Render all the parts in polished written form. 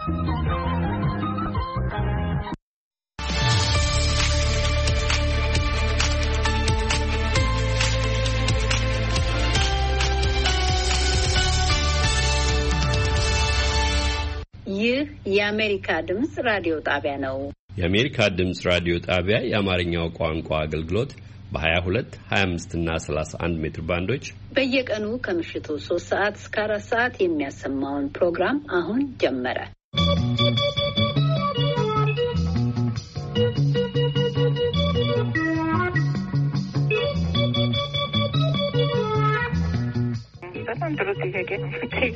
ይህ የአሜሪካ ድምጽ ራዲዮ ጣቢያ ነው። የአሜሪካ ድምጽ ራዲዮ ጣቢያ የአማርኛው ቋንቋ አገልግሎት በ22፣ 25 እና 31 ሜትር ባንዶች በየቀኑ ከምሽቱ 3 ሰዓት እስከ 4 ሰዓት የሚያሰማውን ፕሮግራም አሁን ጀመረ። በጣም ጥሩ ጥያቄ ነው።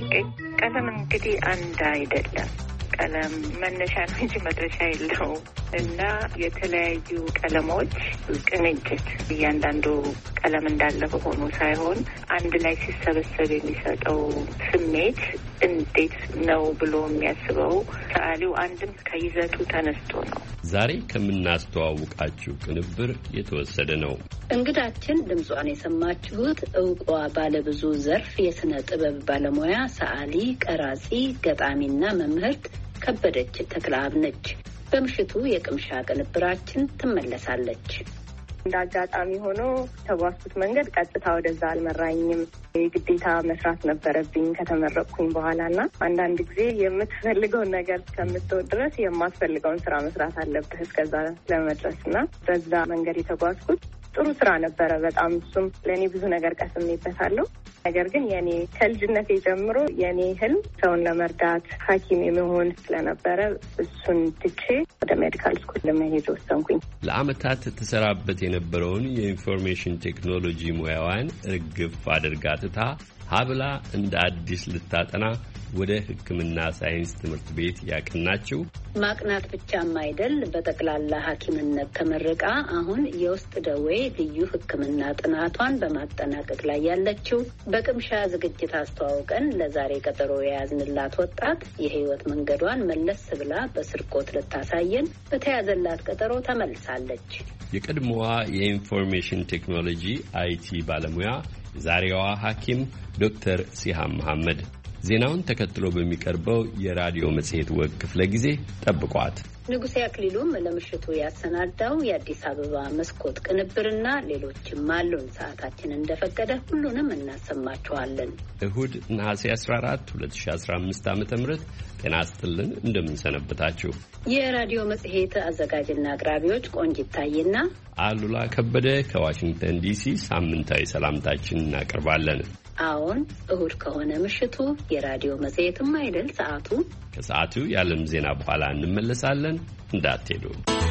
ቀለም እንግዲህ አንድ አይደለም። ቀለም መነሻ ነው እንጂ መድረሻ የለው እና የተለያዩ ቀለሞች ቅንጅት እያንዳንዱ ቀለም እንዳለ ሆኖ ሳይሆን አንድ ላይ ሲሰበሰብ የሚሰጠው ስሜት እንዴት ነው ብሎ የሚያስበው ሰዓሊው አንድም ከይዘቱ ተነስቶ ነው። ዛሬ ከምናስተዋውቃችሁ ቅንብር የተወሰደ ነው። እንግዳችን ድምጿን የሰማችሁት ዕውቋ ባለብዙ ዘርፍ የሥነ ጥበብ ባለሙያ ሰዓሊ፣ ቀራጺ፣ ገጣሚና መምህርት ከበደች ተክለአብ ነች። በምሽቱ የቅምሻ ቅንብራችን ትመለሳለች። እንደ አጋጣሚ ሆኖ ተጓዝኩት መንገድ ቀጥታ ወደዛ አልመራኝም። የግዴታ መስራት ነበረብኝ ከተመረቅኩኝ በኋላና አንዳንድ ጊዜ የምትፈልገውን ነገር እስከምትወድ ድረስ የማትፈልገውን ስራ መስራት አለብህ እስከዛ ለመድረስና በዛ መንገድ የተጓዝኩት ጥሩ ስራ ነበረ በጣም። እሱም ለእኔ ብዙ ነገር ቀስሜበታለሁ። ነገር ግን የኔ ከልጅነቴ ጀምሮ የኔ ህልም ሰውን ለመርዳት ሐኪም የመሆን ስለነበረ እሱን ትቼ ወደ ሜዲካል ስኩል ለመሄድ ወሰንኩኝ። ለዓመታት ተሰራበት የነበረውን የኢንፎርሜሽን ቴክኖሎጂ ሙያዋን እርግፍ አድርጋ ትታ ሀብላ እንደ አዲስ ልታጠና ወደ ሕክምና ሳይንስ ትምህርት ቤት ያቀናችው ማቅናት ብቻም አይደል፣ በጠቅላላ ሐኪምነት ተመርቃ አሁን የውስጥ ደዌ ልዩ ሕክምና ጥናቷን በማጠናቀቅ ላይ ያለችው በቅምሻ ዝግጅት አስተዋውቀን ለዛሬ ቀጠሮ የያዝንላት ወጣት የህይወት መንገዷን መለስ ብላ በስርቆት ልታሳየን በተያዘላት ቀጠሮ ተመልሳለች። የቀድሞዋ የኢንፎርሜሽን ቴክኖሎጂ አይቲ ባለሙያ ዛሬዋ ሐኪም ዶክተር ሲሃም መሐመድ ዜናውን ተከትሎ በሚቀርበው የራዲዮ መጽሔት ወግ ክፍለ ጊዜ ጠብቋት። ንጉሴ አክሊሉም ለምሽቱ ያሰናዳው የአዲስ አበባ መስኮት ቅንብርና ሌሎችም አሉን። ሰዓታችን እንደፈቀደ ሁሉንም እናሰማችኋለን። እሁድ ነሐሴ 14 2015 ዓ.ም ጤና ይስጥልን። እንደምንሰነበታችሁ። የራዲዮ መጽሔት አዘጋጅና አቅራቢዎች ቆንጂት ታዬና አሉላ ከበደ ከዋሽንግተን ዲሲ ሳምንታዊ ሰላምታችን እናቀርባለን። አዎን፣ እሁድ ከሆነ ምሽቱ የራዲዮ መጽሔትም አይደል ሰዓቱ። ከሰዓቱ የዓለም ዜና በኋላ እንመለሳለን። እንዳትሄዱ።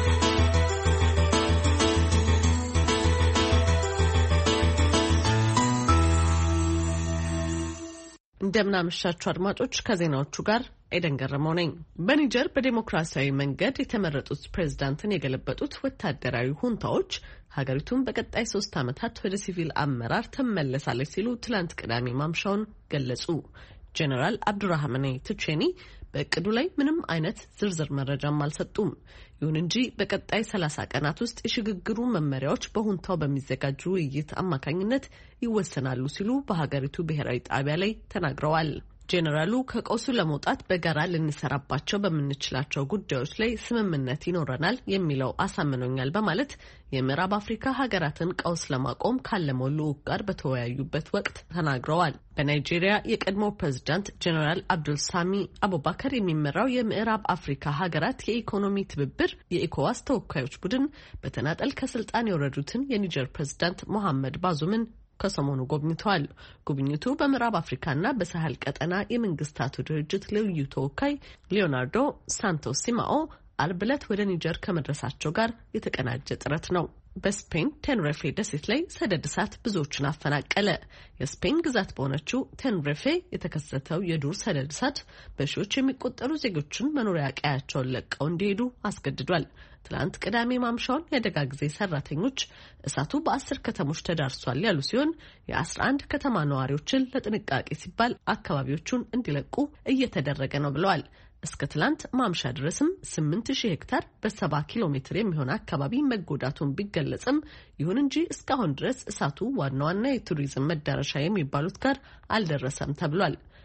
እንደምናመሻችሁ አድማጮች፣ ከዜናዎቹ ጋር ኤደን ገረመው ነኝ። በኒጀር በዴሞክራሲያዊ መንገድ የተመረጡት ፕሬዝዳንትን የገለበጡት ወታደራዊ ሁንታዎች ሀገሪቱን በቀጣይ 3 ዓመታት ወደ ሲቪል አመራር ትመለሳለች ሲሉ ትላንት ቅዳሜ ማምሻውን ገለጹ። ጄኔራል አብዱራህማን ቲቼኒ በእቅዱ ላይ ምንም አይነት ዝርዝር መረጃም አልሰጡም። ይሁን እንጂ በቀጣይ 30 ቀናት ውስጥ የሽግግሩ መመሪያዎች በሁንታው በሚዘጋጁ ውይይት አማካኝነት ይወሰናሉ ሲሉ በሀገሪቱ ብሔራዊ ጣቢያ ላይ ተናግረዋል። ጄኔራሉ ከቀውሱ ለመውጣት በጋራ ልንሰራባቸው በምንችላቸው ጉዳዮች ላይ ስምምነት ይኖረናል የሚለው አሳምኖኛል በማለት የምዕራብ አፍሪካ ሀገራትን ቀውስ ለማቆም ካለመው ልዑክ ጋር በተወያዩበት ወቅት ተናግረዋል። በናይጄሪያ የቀድሞ ፕሬዝዳንት ጄኔራል አብዱልሳሚ አቡባከር የሚመራው የምዕራብ አፍሪካ ሀገራት የኢኮኖሚ ትብብር የኢኮዋስ ተወካዮች ቡድን በተናጠል ከስልጣን የወረዱትን የኒጀር ፕሬዝዳንት ሞሐመድ ባዙምን ከሰሞኑ ጎብኝተዋል። ጉብኝቱ በምዕራብ አፍሪካና በሳህል ቀጠና የመንግስታቱ ድርጅት ልዩ ተወካይ ሊዮናርዶ ሳንቶስ ሲማኦ አርብ ዕለት ወደ ኒጀር ከመድረሳቸው ጋር የተቀናጀ ጥረት ነው። በስፔን ቴንሬፌ ደሴት ላይ ሰደድ እሳት ብዙዎችን አፈናቀለ። የስፔን ግዛት በሆነችው ቴንሬፌ የተከሰተው የዱር ሰደድ እሳት በሺዎች የሚቆጠሩ ዜጎችን መኖሪያ ቀያቸውን ለቀው እንዲሄዱ አስገድዷል። ትላንት ቅዳሜ ማምሻውን የአደጋ ጊዜ ሰራተኞች እሳቱ በ10 ከተሞች ተዳርሷል ያሉ ሲሆን የ11 ከተማ ነዋሪዎችን ለጥንቃቄ ሲባል አካባቢዎቹን እንዲለቁ እየተደረገ ነው ብለዋል። እስከ ትላንት ማምሻ ድረስም 8000 ሄክታር በ70 ኪሎ ሜትር የሚሆን አካባቢ መጎዳቱን ቢገለጽም ይሁን እንጂ እስካሁን ድረስ እሳቱ ዋና ዋና የቱሪዝም መዳረሻ የሚባሉት ጋር አልደረሰም ተብሏል።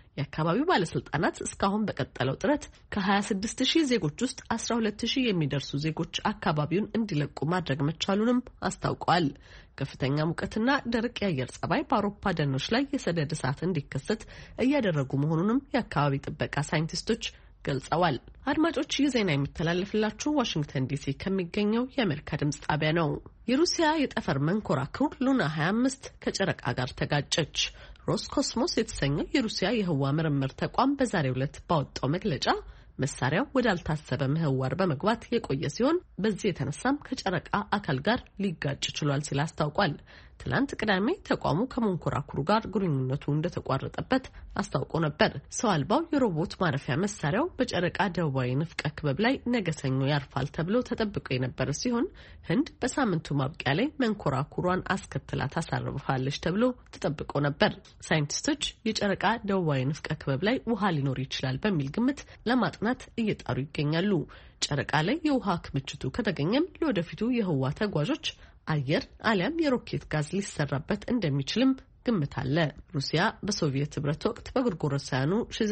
የአካባቢው ባለስልጣናት እስካሁን በቀጠለው ጥረት ከ26000 ዜጎች ውስጥ 12000 የሚደርሱ ዜጎች አካባቢውን እንዲለቁ ማድረግ መቻሉንም አስታውቀዋል። ከፍተኛ ሙቀትና ደረቅ የአየር ጸባይ በአውሮፓ ደኖች ላይ የሰደድ እሳት እንዲከሰት እያደረጉ መሆኑንም የአካባቢ ጥበቃ ሳይንቲስቶች ገልጸዋል። አድማጮች ይህ ዜና የሚተላለፍላችሁ ዋሽንግተን ዲሲ ከሚገኘው የአሜሪካ ድምጽ ጣቢያ ነው። የሩሲያ የጠፈር መንኮራኩር ሉና 25 ከጨረቃ ጋር ተጋጨች። ሮስኮስሞስ የተሰኘው የሩሲያ የህዋ ምርምር ተቋም በዛሬው ዕለት ባወጣው መግለጫ መሳሪያው ወዳልታሰበ ምህዋር በመግባት የቆየ ሲሆን በዚህ የተነሳም ከጨረቃ አካል ጋር ሊጋጭ ችሏል ሲል አስታውቋል። ትላንት ቅዳሜ ተቋሙ ከመንኮራኩሩ ጋር ግንኙነቱ እንደተቋረጠበት አስታውቆ ነበር። ሰው አልባው የሮቦት ማረፊያ መሳሪያው በጨረቃ ደቡባዊ ንፍቀ ክበብ ላይ ነገ ሰኞ ያርፋል ተብሎ ተጠብቆ የነበረ ሲሆን ህንድ በሳምንቱ ማብቂያ ላይ መንኮራኩሯን አስከትላ ታሳርፋለች ተብሎ ተጠብቆ ነበር። ሳይንቲስቶች የጨረቃ ደቡባዊ ንፍቀ ክበብ ላይ ውሃ ሊኖር ይችላል በሚል ግምት ለማጥናት እየጣሩ ይገኛሉ። ጨረቃ ላይ የውሃ ክምችቱ ከተገኘም ለወደፊቱ የህዋ ተጓዦች አየር አሊያም የሮኬት ጋዝ ሊሰራበት እንደሚችልም ግምት አለ። ሩሲያ በሶቪየት ህብረት ወቅት በጎርጎሮሳውያኑ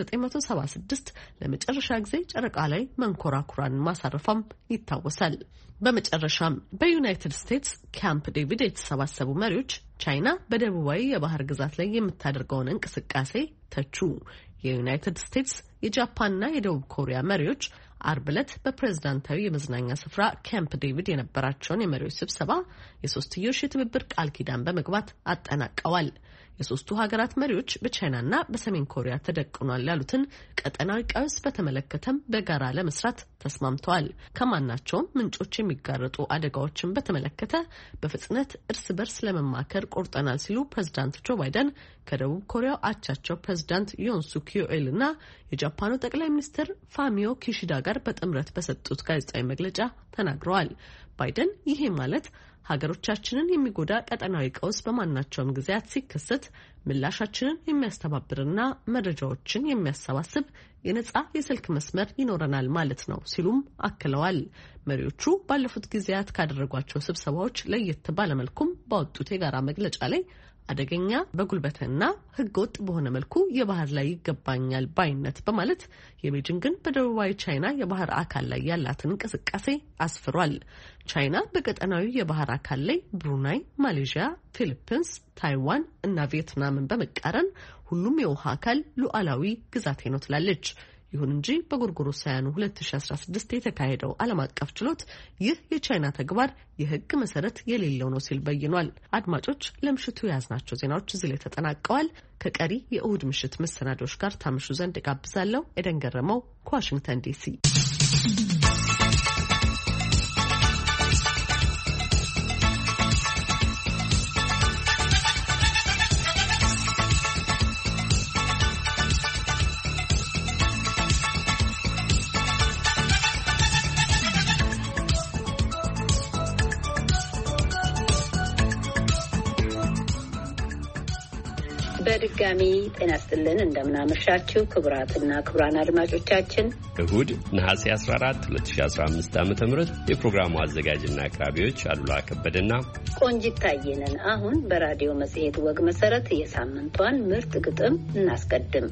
1976 ለመጨረሻ ጊዜ ጨረቃ ላይ መንኮራኩራን ማሳረፏም ይታወሳል። በመጨረሻም በዩናይትድ ስቴትስ ካምፕ ዴቪድ የተሰባሰቡ መሪዎች ቻይና በደቡባዊ የባህር ግዛት ላይ የምታደርገውን እንቅስቃሴ ተቹ። የዩናይትድ ስቴትስ የጃፓንና የደቡብ ኮሪያ መሪዎች አርብ ዕለት በፕሬዝዳንታዊ የመዝናኛ ስፍራ ካምፕ ዴቪድ የነበራቸውን የመሪዎች ስብሰባ የሶስትዮሽ የትብብር ቃል ኪዳን በመግባት አጠናቀዋል። የሶስቱ ሀገራት መሪዎች በቻይናና በሰሜን ኮሪያ ተደቅኗል ያሉትን ቀጠናዊ ቀውስ በተመለከተም በጋራ ለመስራት ተስማምተዋል። ከማናቸውም ምንጮች የሚጋረጡ አደጋዎችን በተመለከተ በፍጥነት እርስ በርስ ለመማከር ቆርጠናል ሲሉ ፕሬዝዳንት ጆ ባይደን ከደቡብ ኮሪያው አቻቸው ፕሬዝዳንት ዮን ሱክ ዮኤል እና የጃፓኑ ጠቅላይ ሚኒስትር ፋሚዮ ኪሺዳ ጋር በጥምረት በሰጡት ጋዜጣዊ መግለጫ ተናግረዋል። ባይደን ይሄ ማለት ሀገሮቻችንን የሚጎዳ ቀጠናዊ ቀውስ በማናቸውም ጊዜያት ሲከሰት ምላሻችንን የሚያስተባብርና መረጃዎችን የሚያሰባስብ የነጻ የስልክ መስመር ይኖረናል ማለት ነው ሲሉም አክለዋል። መሪዎቹ ባለፉት ጊዜያት ካደረጓቸው ስብሰባዎች ለየት ባለመልኩም ባወጡት የጋራ መግለጫ ላይ አደገኛ በጉልበትና ህገወጥ በሆነ መልኩ የባህር ላይ ይገባኛል ባይነት በማለት የቤጂንግን በደቡባዊ ቻይና የባህር አካል ላይ ያላትን እንቅስቃሴ አስፍሯል። ቻይና በቀጠናዊ የባህር አካል ላይ ብሩናይ፣ ማሌዥያ፣ ፊሊፒንስ፣ ታይዋን እና ቪየትናምን በመቃረን ሁሉም የውሃ አካል ሉዓላዊ ግዛቴ ነው ትላለች። ይሁን እንጂ በጎርጎሮሳውያኑ 2016 የተካሄደው ዓለም አቀፍ ችሎት ይህ የቻይና ተግባር የህግ መሰረት የሌለው ነው ሲል በይኗል። አድማጮች ለምሽቱ የያዝናቸው ዜናዎች እዚህ ላይ ተጠናቀዋል። ከቀሪ የእሁድ ምሽት መሰናዶች ጋር ታምሹ ዘንድ ጋብዛለሁ። ኤደን ገረመው ከዋሽንግተን ዲሲ። በድጋሚ ጤና ይስጥልን። እንደምናመሻችሁ ክቡራትና ክቡራን አድማጮቻችን እሁድ ነሐሴ 14 2015 ዓ.ም የፕሮግራሙ አዘጋጅና አቅራቢዎች አሉላ ከበደና ቆንጂት ታየ ነን። አሁን በራዲዮ መጽሔት ወግ መሰረት የሳምንቷን ምርጥ ግጥም እናስቀድም።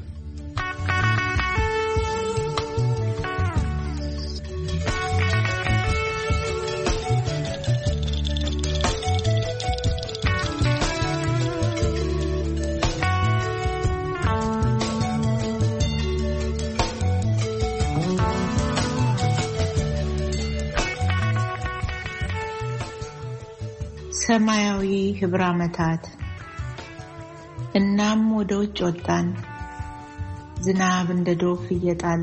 ሰማያዊ ህብረ ዓመታት። እናም ወደ ውጭ ወጣን። ዝናብ እንደ ዶፍ እየጣለ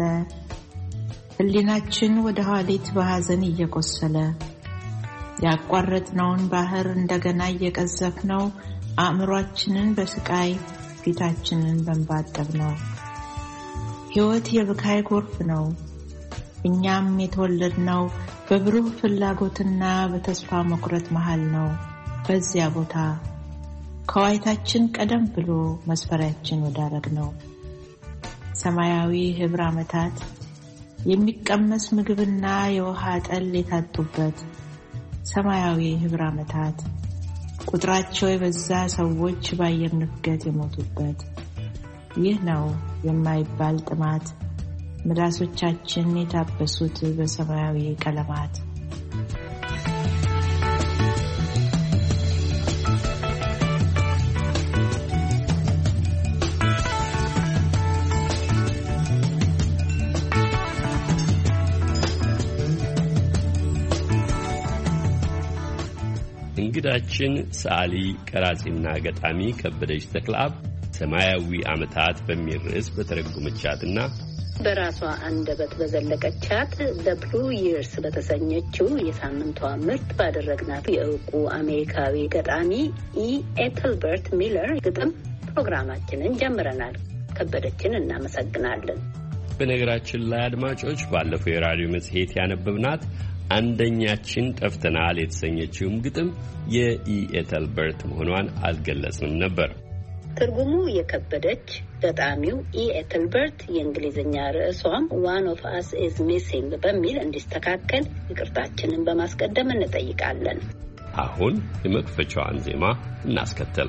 ህሊናችን ወደ ኋሊት በሐዘን እየቆሰለ ያቋረጥነውን ባህር እንደገና እየቀዘፍነው አእምሯችንን በስቃይ ፊታችንን በንባጠብ ነው። ሕይወት የብካይ ጎርፍ ነው። እኛም የተወለድነው በብሩህ ፍላጎትና በተስፋ መቁረጥ መሃል ነው። በዚያ ቦታ ከዋይታችን ቀደም ብሎ መስፈሪያችን ወዳረግ ነው። ሰማያዊ ህብረ ዓመታት የሚቀመስ ምግብና የውሃ ጠል የታጡበት ሰማያዊ ህብረ ዓመታት ቁጥራቸው የበዛ ሰዎች በአየር ንፍገት የሞቱበት ይህ ነው የማይባል ጥማት ምላሶቻችን የታበሱት በሰማያዊ ቀለማት። እንግዳችን ሰዓሊ ቀራጺና ገጣሚ ከበደች ተክለአብ ሰማያዊ ዓመታት በሚል ርዕስ በተረጎመቻትና በራሷ አንደበት በዘለቀቻት ዘ ብሉ ይርስ በተሰኘችው የሳምንቷ ምርጥ ባደረግናት የእውቁ አሜሪካዊ ገጣሚ ኤተልበርት ሚለር ግጥም ፕሮግራማችንን ጀምረናል። ከበደችን እናመሰግናለን። በነገራችን ላይ አድማጮች ባለፈው የራዲዮ መጽሔት ያነበብናት አንደኛችን ጠፍተናል የተሰኘችውም ግጥም የኤተልበርት መሆኗን አልገለጽንም ነበር። ትርጉሙ የከበደች ገጣሚው ኤተልበርት የእንግሊዝኛ ርዕሷም ዋን ኦፍ አስ ኢዝ ሚሲንግ በሚል እንዲስተካከል ይቅርታችንን በማስቀደም እንጠይቃለን። አሁን የመክፈቻዋን ዜማ እናስከተል።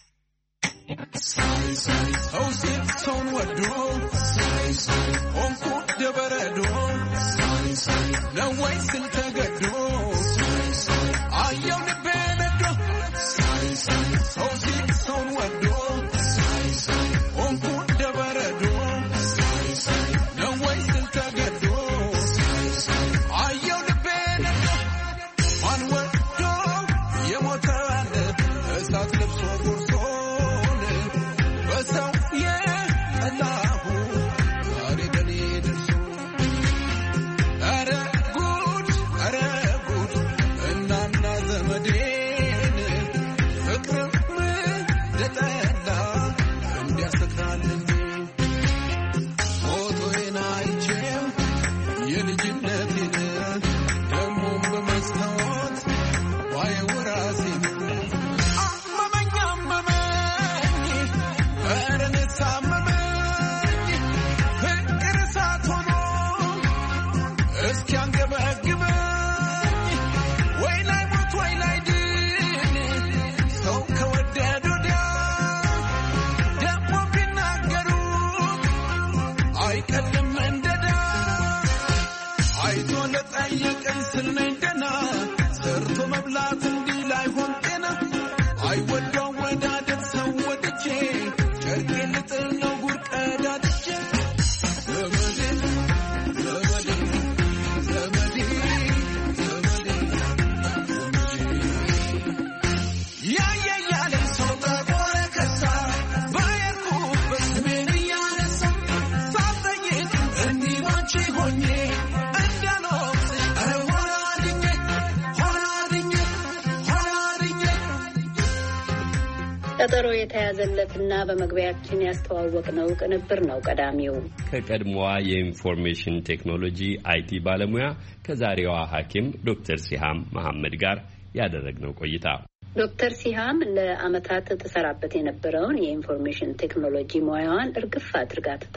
ቀጠሮ የተያዘለትና በመግቢያችን ያስተዋወቅነው ቅንብር ነው። ቀዳሚው ከቀድሞዋ የኢንፎርሜሽን ቴክኖሎጂ አይቲ ባለሙያ ከዛሬዋ ሐኪም ዶክተር ሲሃም መሐመድ ጋር ያደረግነው ቆይታ። ዶክተር ሲሃም ለዓመታት ተሰራበት የነበረውን የኢንፎርሜሽን ቴክኖሎጂ ሙያዋን እርግፍ አድርጋ ትታ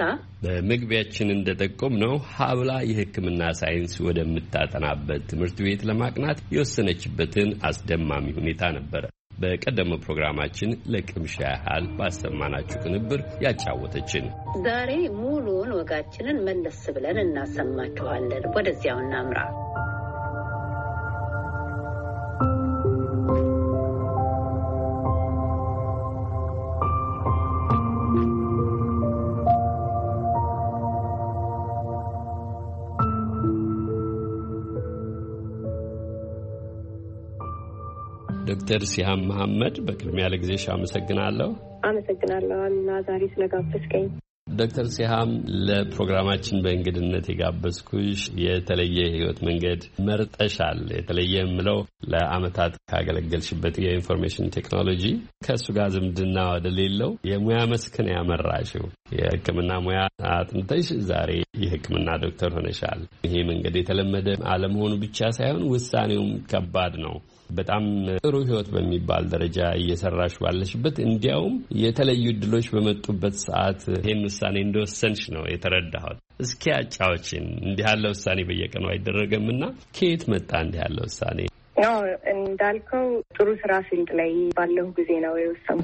በመግቢያችን እንደጠቆም ነው ሀብላ የሕክምና ሳይንስ ወደምታጠናበት ትምህርት ቤት ለማቅናት የወሰነችበትን አስደማሚ ሁኔታ ነበረ በቀደመው ፕሮግራማችን ለቅምሻ ያህል ባሰማናችሁ ቅንብር ያጫወተችን። ዛሬ ሙሉውን ወጋችንን መለስ ብለን እናሰማችኋለን። ወደዚያው እናምራ። ዶክተር ሲሃም መሐመድ በቅድሚያ ለጊዜሽ አመሰግናለሁ። አመሰግናለሁ እና ዛሬ ስለጋበዝከኝ። ዶክተር ሲሃም ለፕሮግራማችን በእንግድነት የጋበዝኩሽ የተለየ ህይወት መንገድ መርጠሻል። የተለየ የምለው ለዓመታት ካገለገልሽበት የኢንፎርሜሽን ቴክኖሎጂ ከእሱ ጋር ዝምድና ወደሌለው የሙያ መስክን ያመራሽው የሕክምና ሙያ አጥንተሽ ዛሬ የሕክምና ዶክተር ሆነሻል። ይሄ መንገድ የተለመደ አለመሆኑ ብቻ ሳይሆን ውሳኔውም ከባድ ነው። በጣም ጥሩ ህይወት በሚባል ደረጃ እየሰራሽ ባለሽበት እንዲያውም የተለዩ እድሎች በመጡበት ሰዓት ይህን ውሳኔ እንደወሰንሽ ነው የተረዳሁት። እስኪ አጫዎችን። እንዲህ ያለ ውሳኔ በየቀኑ አይደረገምና ከየት መጣ እንዲህ ያለ ውሳኔ? እንዳልከው ጥሩ ስራ ፊልድ ላይ ባለሁ ጊዜ ነው የወሰንኩት።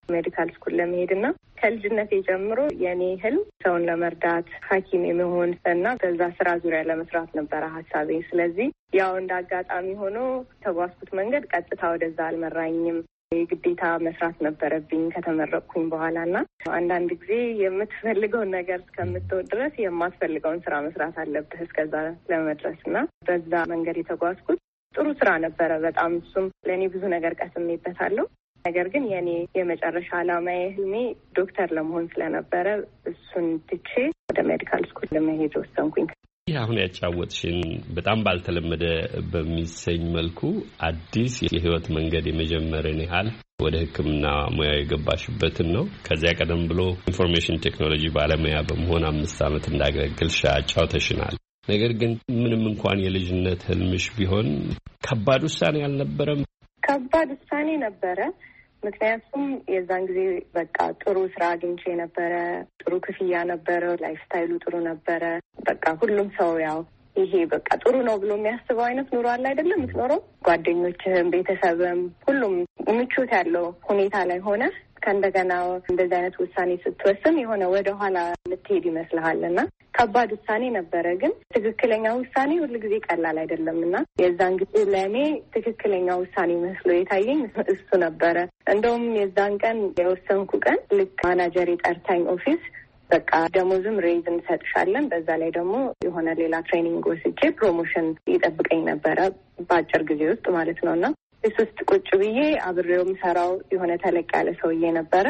ሜዲካል ስኩል ለመሄድና ከልጅነቴ ጀምሮ የኔ ህልም ሰውን ለመርዳት ሐኪም የመሆን እና በዛ ስራ ዙሪያ ለመስራት ነበረ ሀሳቤ። ስለዚህ ያው እንደ አጋጣሚ ሆኖ ተጓዝኩት መንገድ ቀጥታ ወደዛ አልመራኝም። የግዴታ መስራት ነበረብኝ ከተመረቅኩኝ በኋላ እና አንዳንድ ጊዜ የምትፈልገውን ነገር እስከምትወድ ድረስ የማትፈልገውን ስራ መስራት አለብህ እስከዛ ለመድረስ እና በዛ መንገድ የተጓዝኩት ጥሩ ስራ ነበረ በጣም። እሱም ለእኔ ብዙ ነገር ቀስሜበታለሁ። ነገር ግን የኔ የመጨረሻ ዓላማዬ ህልሜ ዶክተር ለመሆን ስለነበረ እሱን ትቼ ወደ ሜዲካል ስኩል ለመሄድ ወሰንኩኝ። ይህ አሁን ያጫወትሽን በጣም ባልተለመደ በሚሰኝ መልኩ አዲስ የህይወት መንገድ የመጀመርን ያህል ወደ ሕክምና ሙያ የገባሽበትን ነው። ከዚያ ቀደም ብሎ ኢንፎርሜሽን ቴክኖሎጂ ባለሙያ በመሆን 5 ዓመት እንዳገለግልሽ አጫውተሽናል። ነገር ግን ምንም እንኳን የልጅነት ህልምሽ ቢሆን ከባድ ውሳኔ አልነበረም? ከባድ ውሳኔ ነበረ። ምክንያቱም የዛን ጊዜ በቃ ጥሩ ስራ አግኝቼ ነበረ፣ ጥሩ ክፍያ ነበረ፣ ላይፍ ስታይሉ ጥሩ ነበረ። በቃ ሁሉም ሰው ያው ይሄ በቃ ጥሩ ነው ብሎ የሚያስበው አይነት ኑሮ አለ አይደለም የምትኖረው። ጓደኞችህም፣ ቤተሰብም ሁሉም ምቾት ያለው ሁኔታ ላይ ሆነ ከእንደገና እንደዚህ አይነት ውሳኔ ስትወስን የሆነ ወደኋላ ልትሄድ ይመስልሃል እና ከባድ ውሳኔ ነበረ። ግን ትክክለኛ ውሳኔ ሁልጊዜ ቀላል አይደለም እና የዛን ጊዜ ለእኔ ትክክለኛ ውሳኔ መስሎ የታየኝ እሱ ነበረ። እንደውም የዛን ቀን የወሰንኩ ቀን ልክ ማናጀር ጠርታኝ ኦፊስ በቃ ደሞዝም ሬይዝ እንሰጥሻለን፣ በዛ ላይ ደግሞ የሆነ ሌላ ትሬኒንግ ወስጄ ፕሮሞሽን ይጠብቀኝ ነበረ በአጭር ጊዜ ውስጥ ማለት ነው እና እሱ ውስጥ ቁጭ ብዬ አብሬው የምሰራው የሆነ ተለቅ ያለ ሰውዬ ነበረ።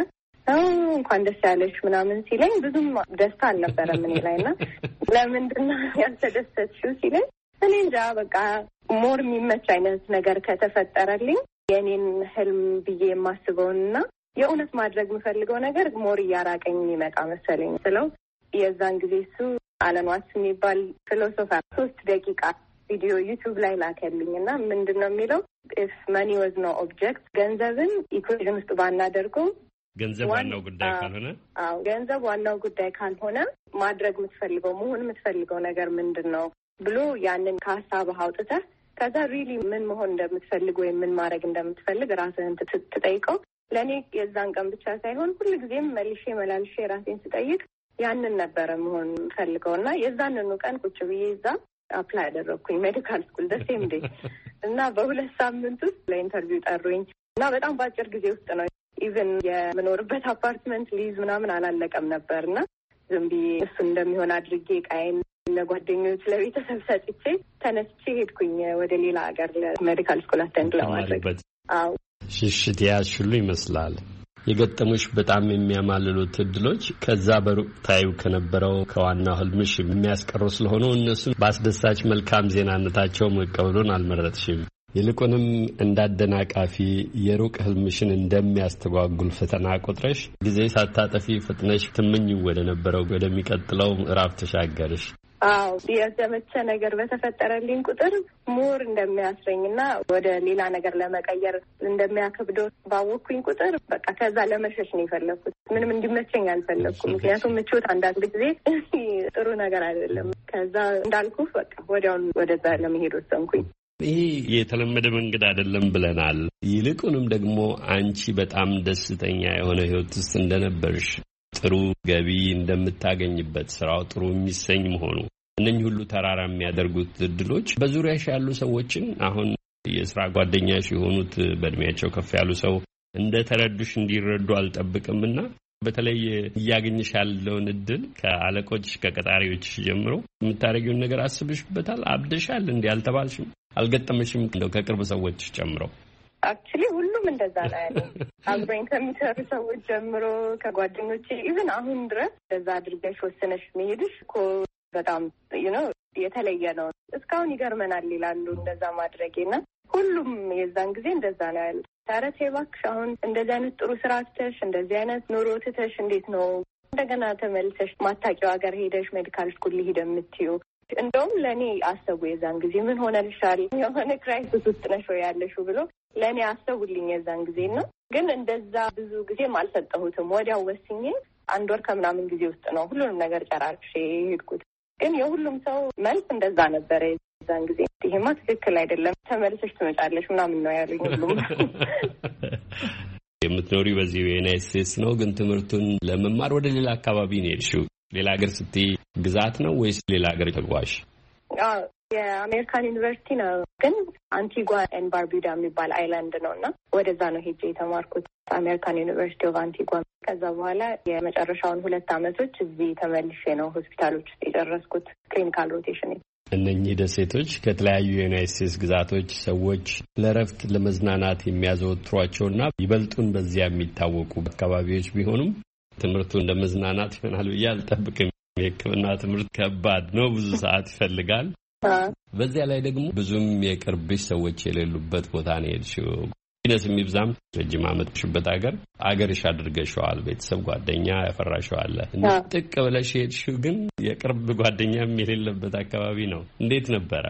እንኳን ደስ ያለሽ ምናምን ሲለኝ ብዙም ደስታ አልነበረም እኔ ላይ እና ለምንድን ነው ያልተደሰትሽው ሲለኝ እኔ እንጃ በቃ ሞር የሚመች አይነት ነገር ከተፈጠረልኝ የእኔን ህልም ብዬ የማስበውንና የእውነት ማድረግ የምፈልገው ነገር ሞር እያራቀኝ የሚመጣ መሰለኝ ስለው የዛን ጊዜ እሱ አለን ዋትስ የሚባል ፊሎሶፈር 3 ደቂቃ ቪዲዮ ዩቲዩብ ላይ ላከልኝ እና ምንድን ነው የሚለው ኢፍ መኒ ዋዝ ኖ ኦብጀክት፣ ገንዘብን ኢኩዌሽን ውስጥ ባናደርገው ገንዘብ ዋናው ጉዳይ ካልሆነ ገንዘብ ዋናው ጉዳይ ካልሆነ ማድረግ የምትፈልገው መሆን የምትፈልገው ነገር ምንድን ነው ብሎ ያንን ከሀሳብህ አውጥተህ ከዛ ሪሊ ምን መሆን እንደምትፈልግ ወይም ምን ማድረግ እንደምትፈልግ ራስህን ትጠይቀው። ለእኔ የዛን ቀን ብቻ ሳይሆን ሁልጊዜም መላልሼ ራሴን ስጠይቅ ያንን ነበረ መሆን ፈልገው እና የዛንኑ ቀን ቁጭ ብዬ እዛ አፕላይ ያደረግኩኝ ሜዲካል ስኩል ደሴም ዴ እና በ2 ሳምንት ውስጥ ለኢንተርቪው ጠሩኝ እና በጣም በአጭር ጊዜ ውስጥ ነው ኢቨን የምኖርበት አፓርትመንት ሊይዝ ምናምን አላለቀም ነበር እና ዝም ብዬ እሱ እንደሚሆን አድርጌ ቃይን ለጓደኞች ለቤተሰብ ሰጥቼ ተነስቼ ሄድኩኝ ወደ ሌላ ሀገር ለሜዲካል ስኩል አቴንድ ለማድረግ። አዎ ሽሽት ያሽሉ ይመስላል። የገጠሙሽ በጣም የሚያማልሉት እድሎች ከዛ በሩቅ ታዩ ከነበረው ከዋናው ህልምሽ የሚያስቀሩ ስለሆኑ እነሱን በአስደሳች መልካም ዜናነታቸው መቀበሉን አልመረጥሽም። ይልቁንም እንዳደናቃፊ የሩቅ ህልምሽን እንደሚያስተጓጉል ፈተና ቆጥረሽ ጊዜ ሳታጠፊ ፍጥነሽ ትምኝ ወደ ነበረው ወደሚቀጥለው ምዕራፍ ተሻገርሽ። አዎ የዘመቸ ነገር በተፈጠረልኝ ቁጥር ሞር እንደሚያስረኝና ወደ ሌላ ነገር ለመቀየር እንደሚያከብደው ባወቅኩኝ ቁጥር በቃ ከዛ ለመሸሽ ነው የፈለኩት። ምንም እንዲመቸኝ አልፈለኩም። ምክንያቱም ምቾት አንዳንድ ጊዜ ጥሩ ነገር አይደለም። ከዛ እንዳልኩ በቃ ወዲያውን ወደዛ ለመሄድ ወሰንኩኝ። ይህ የተለመደ መንገድ አይደለም ብለናል። ይልቁንም ደግሞ አንቺ በጣም ደስተኛ የሆነ ህይወት ውስጥ እንደነበርሽ፣ ጥሩ ገቢ እንደምታገኝበት፣ ስራው ጥሩ የሚሰኝ መሆኑ እነኚህ ሁሉ ተራራ የሚያደርጉት እድሎች በዙሪያሽ ያሉ ሰዎችን አሁን የስራ ጓደኛሽ የሆኑት በእድሜያቸው ከፍ ያሉ ሰው እንደ ተረዱሽ እንዲረዱ አልጠብቅምና በተለይ እያገኘሽ ያለውን እድል ከአለቆች ከቀጣሪዎችሽ ጀምሮ የምታደርጊውን ነገር አስብሽበታል? አብደሻል? እንዲህ አልተባልሽም? አልገጠመሽም? እንደው ከቅርብ ሰዎች ጨምሮ አክቹሊ ሁሉም እንደዛ ነው ያለው። አብረኝ ከሚሰሩ ሰዎች ጀምሮ ከጓደኞቼ ኢቭን አሁን ድረስ እንደዛ አድርገሽ ወስነሽ መሄድሽ እኮ በጣም የተለየ ነው፣ እስካሁን ይገርመናል ይላሉ እንደዛ ማድረጌና ሁሉም የዛን ጊዜ እንደዛ ነው ያሉት። ኧረ ተይ እባክሽ አሁን እንደዚህ አይነት ጥሩ ስራ ትተሽ እንደዚህ አይነት ኑሮ ትተሽ እንዴት ነው እንደገና ተመልሰሽ ማታውቂው ሀገር ሄደሽ ሜዲካል ስኩል ሊሄድ የምትዩ? እንደውም ለእኔ አሰቡ የዛን ጊዜ ምን ሆነልሻል የሆነ ክራይሲስ ውስጥ ነሽ ወይ ያለሽው ብሎ ለእኔ አሰቡልኝ የዛን ጊዜ ነው። ግን እንደዛ ብዙ ጊዜም አልሰጠሁትም። ወዲያው ወስኜ 1 ወር ከምናምን ጊዜ ውስጥ ነው ሁሉንም ነገር ጨራርሼ ሄድኩት። ግን የሁሉም ሰው መልስ እንደዛ ነበረ የዛን ጊዜ። ይሄማ ትክክል አይደለም ተመልሰሽ ትመጫለሽ ምናምን ነው ያሉኝ ሁሉም። የምትኖሪ በዚህ የዩናይትድ ስቴትስ ነው፣ ግን ትምህርቱን ለመማር ወደ ሌላ አካባቢ ነው የሄድሽው። ሌላ ሀገር ስትይ ግዛት ነው ወይስ ሌላ ሀገር ተጓዥ? የአሜሪካን ዩኒቨርሲቲ ነው፣ ግን አንቲጓ ኤንድ ባርቡዳ የሚባል አይላንድ ነው እና ወደዛ ነው ሄጄ የተማርኩት አሜሪካን ዩኒቨርሲቲ ኦፍ አንቲጓ። ከዛ በኋላ የመጨረሻውን 2 ዓመቶች እዚህ ተመልሼ ነው ሆስፒታሎች ውስጥ የጨረስኩት ክሊኒካል ሮቴሽን። እነኚህ ደሴቶች ከተለያዩ የዩናይትድ ስቴትስ ግዛቶች ሰዎች ለረፍት ለመዝናናት የሚያዘወትሯቸውና ይበልጡን በዚያ የሚታወቁ አካባቢዎች ቢሆኑም ትምህርቱ እንደ መዝናናት ይሆናል ብዬ አልጠብቅም። የሕክምና ትምህርት ከባድ ነው፣ ብዙ ሰዓት ይፈልጋል። በዚያ ላይ ደግሞ ብዙም የቅርብሽ ሰዎች የሌሉበት ቦታ ነው የሄድሽው። ደስ የሚብዛም ረጅም ዓመትሽበት አገርሽ አድርገሽዋል። ቤተሰብ ጓደኛ ያፈራሽዋል። ጥቅ ብለሽ ሄድሽው ግን የቅርብ ጓደኛም የሌለበት አካባቢ ነው። እንዴት ነበረ?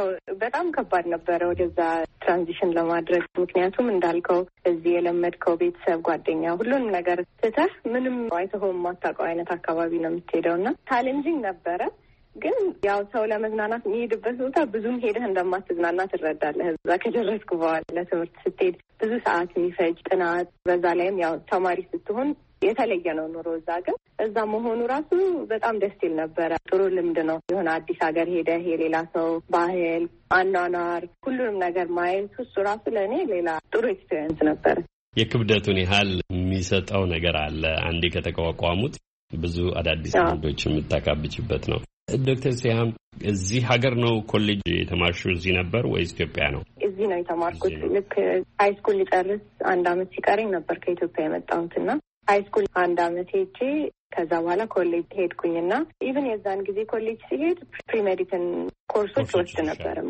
በጣም ከባድ ነበረ ወደዛ ትራንዚሽን ለማድረግ። ምክንያቱም እንዳልከው እዚህ የለመድከው ቤተሰብ ጓደኛ ሁሉንም ነገር ትተህ ምንም አይተኸው የማታውቀው አይነት አካባቢ ነው የምትሄደው እና ቻሌንጂንግ ነበረ። ግን ያው ሰው ለመዝናናት የሚሄድበት ቦታ ብዙም ሄደህ እንደማትዝናና ትረዳለህ። እዛ ከደረስኩ በኋላ ለትምህርት ስትሄድ ብዙ ሰዓት የሚፈጅ ጥናት፣ በዛ ላይም ያው ተማሪ ስትሆን የተለየ ነው ኑሮ። እዛ ግን እዛ መሆኑ ራሱ በጣም ደስ ይል ነበረ። ጥሩ ልምድ ነው። የሆነ አዲስ ሀገር ሄደህ የሌላ ሰው ባህል፣ አኗኗር፣ ሁሉንም ነገር ማየት እሱ ራሱ ለእኔ ሌላ ጥሩ ኤክስፔሪየንስ ነበረ። የክብደቱን ያህል የሚሰጠው ነገር አለ። አንዴ ከተቋቋሙት ብዙ አዳዲስ ልምዶች የምታካብችበት ነው። ዶክተር ሲሃም እዚህ ሀገር ነው ኮሌጅ የተማርሽው? እዚህ ነበር ወይስ ኢትዮጵያ ነው? እዚህ ነው የተማርኩት። ልክ ሀይ ስኩል ሊጨርስ 1 ዓመት ሲቀረኝ ነበር ከኢትዮጵያ የመጣሁትና ሀይ ስኩል 1 ዓመት ሄጄ ከዛ በኋላ ኮሌጅ ሄድኩኝና ኢቭን የዛን ጊዜ ኮሌጅ ሲሄድ ፕሪሜዲሲን ኮርሶች ወስድ ነበርም።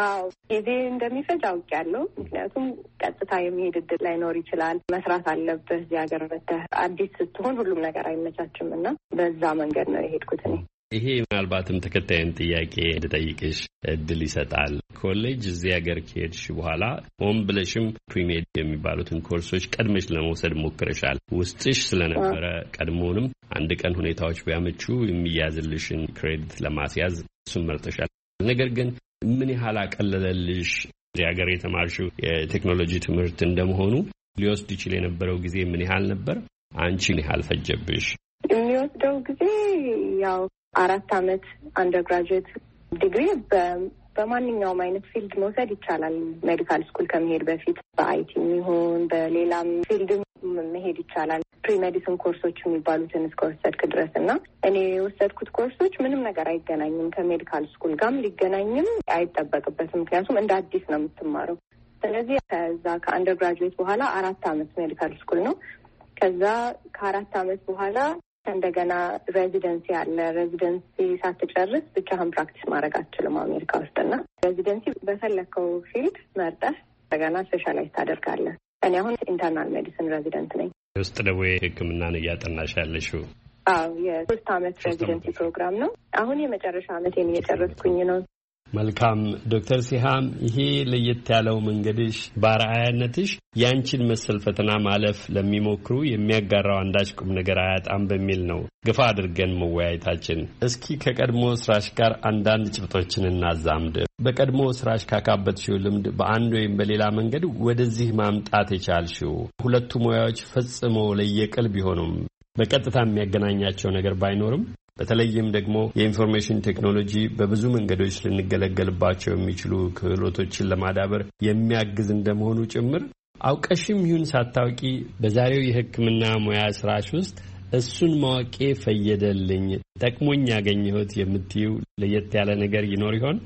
ጊዜ እንደሚፈጅ አውቄያለሁ። ምክንያቱም ቀጥታ የሚሄድ እድል ላይኖር ይችላል። መስራት አለብህ። እዚህ ሀገር መጥተህ አዲስ ስትሆን ሁሉም ነገር አይመቻችም እና በዛ መንገድ ነው የሄድኩት እኔ። ይሄ ምናልባትም ተከታይን ጥያቄ እንድጠይቅሽ እድል ይሰጣል። ኮሌጅ እዚህ ሀገር ከሄድሽ በኋላ ሆን ብለሽም ፕሪሜድ የሚባሉትን ኮርሶች ቀድመሽ ለመውሰድ ሞክረሻል። ውስጥሽ ስለነበረ ቀድሞውንም አንድ ቀን ሁኔታዎች ቢያመቹ የሚያዝልሽን ክሬዲት ለማስያዝ እሱን መርጠሻል። ነገር ግን ምን ያህል አቀለለልሽ? እዚህ ሀገር የተማርሽው የቴክኖሎጂ ትምህርት እንደመሆኑ ሊወስድ ይችል የነበረው ጊዜ ምን ያህል ነበር? አንቺ ምን ያህል ፈጀብሽ? የሚወስደው ጊዜ ያው 4 ዓመት አንደርግራጁዌት ዲግሪ በማንኛውም አይነት ፊልድ መውሰድ ይቻላል። ሜዲካል ስኩል ከመሄድ በፊት በአይቲ ይሁን በሌላም ፊልድ መሄድ ይቻላል። ፕሪሜዲሲን ኮርሶች የሚባሉትን እስከወሰድክ ድረስ እና እኔ የወሰድኩት ኮርሶች ምንም ነገር አይገናኝም ከሜዲካል ስኩል ጋርም ሊገናኝም አይጠበቅበትም። ምክንያቱም እንደ አዲስ ነው የምትማረው። ስለዚህ ከዛ ከአንደርግራጁዌት በኋላ 4 ዓመት ሜዲካል ስኩል ነው። ከዛ ከ4 ዓመት በኋላ እንደገና ሬዚደንሲ አለ። ሬዚደንሲ ሳትጨርስ ብቻህን ፕራክቲስ ማድረግ አትችልም አሜሪካ ውስጥና ሬዚደንሲ በፈለከው ፊልድ መርጠህ እንደገና ስፔሻላይዝ ታደርጋለህ። እኔ አሁን ኢንተርናል ሜዲሲን ሬዚደንት ነኝ። ውስጥ ደዌ ሕክምናን እያጠናሽ ያለሽው? የ3 ዓመት ሬዚደንሲ ፕሮግራም ነው። አሁን የመጨረሻ ዓመቴን እየጨረስኩኝ ነው። መልካም ዶክተር ሲሃም፣ ይሄ ለየት ያለው መንገድሽ በአርአያነትሽ ያንቺን መሰል ፈተና ማለፍ ለሚሞክሩ የሚያጋራው አንዳች ቁም ነገር አያጣም በሚል ነው ግፋ አድርገን መወያየታችን። እስኪ ከቀድሞ ስራሽ ጋር አንዳንድ ጭብጦችን እናዛምድ። በቀድሞ ስራሽ ካካበትሽው ልምድ በአንድ ወይም በሌላ መንገድ ወደዚህ ማምጣት የቻልሽው ሁለቱ ሙያዎች ፈጽሞ ለየቅል ቢሆኑም በቀጥታ የሚያገናኛቸው ነገር ባይኖርም በተለይም ደግሞ የኢንፎርሜሽን ቴክኖሎጂ በብዙ መንገዶች ልንገለገልባቸው የሚችሉ ክህሎቶችን ለማዳበር የሚያግዝ እንደመሆኑ ጭምር አውቀሽም ይሁን ሳታውቂ በዛሬው የሕክምና ሙያ ስራሽ ውስጥ እሱን ማወቄ ፈየደልኝ፣ ጠቅሞኝ ያገኘሁት የምትይው ለየት ያለ ነገር ይኖር ይሆን?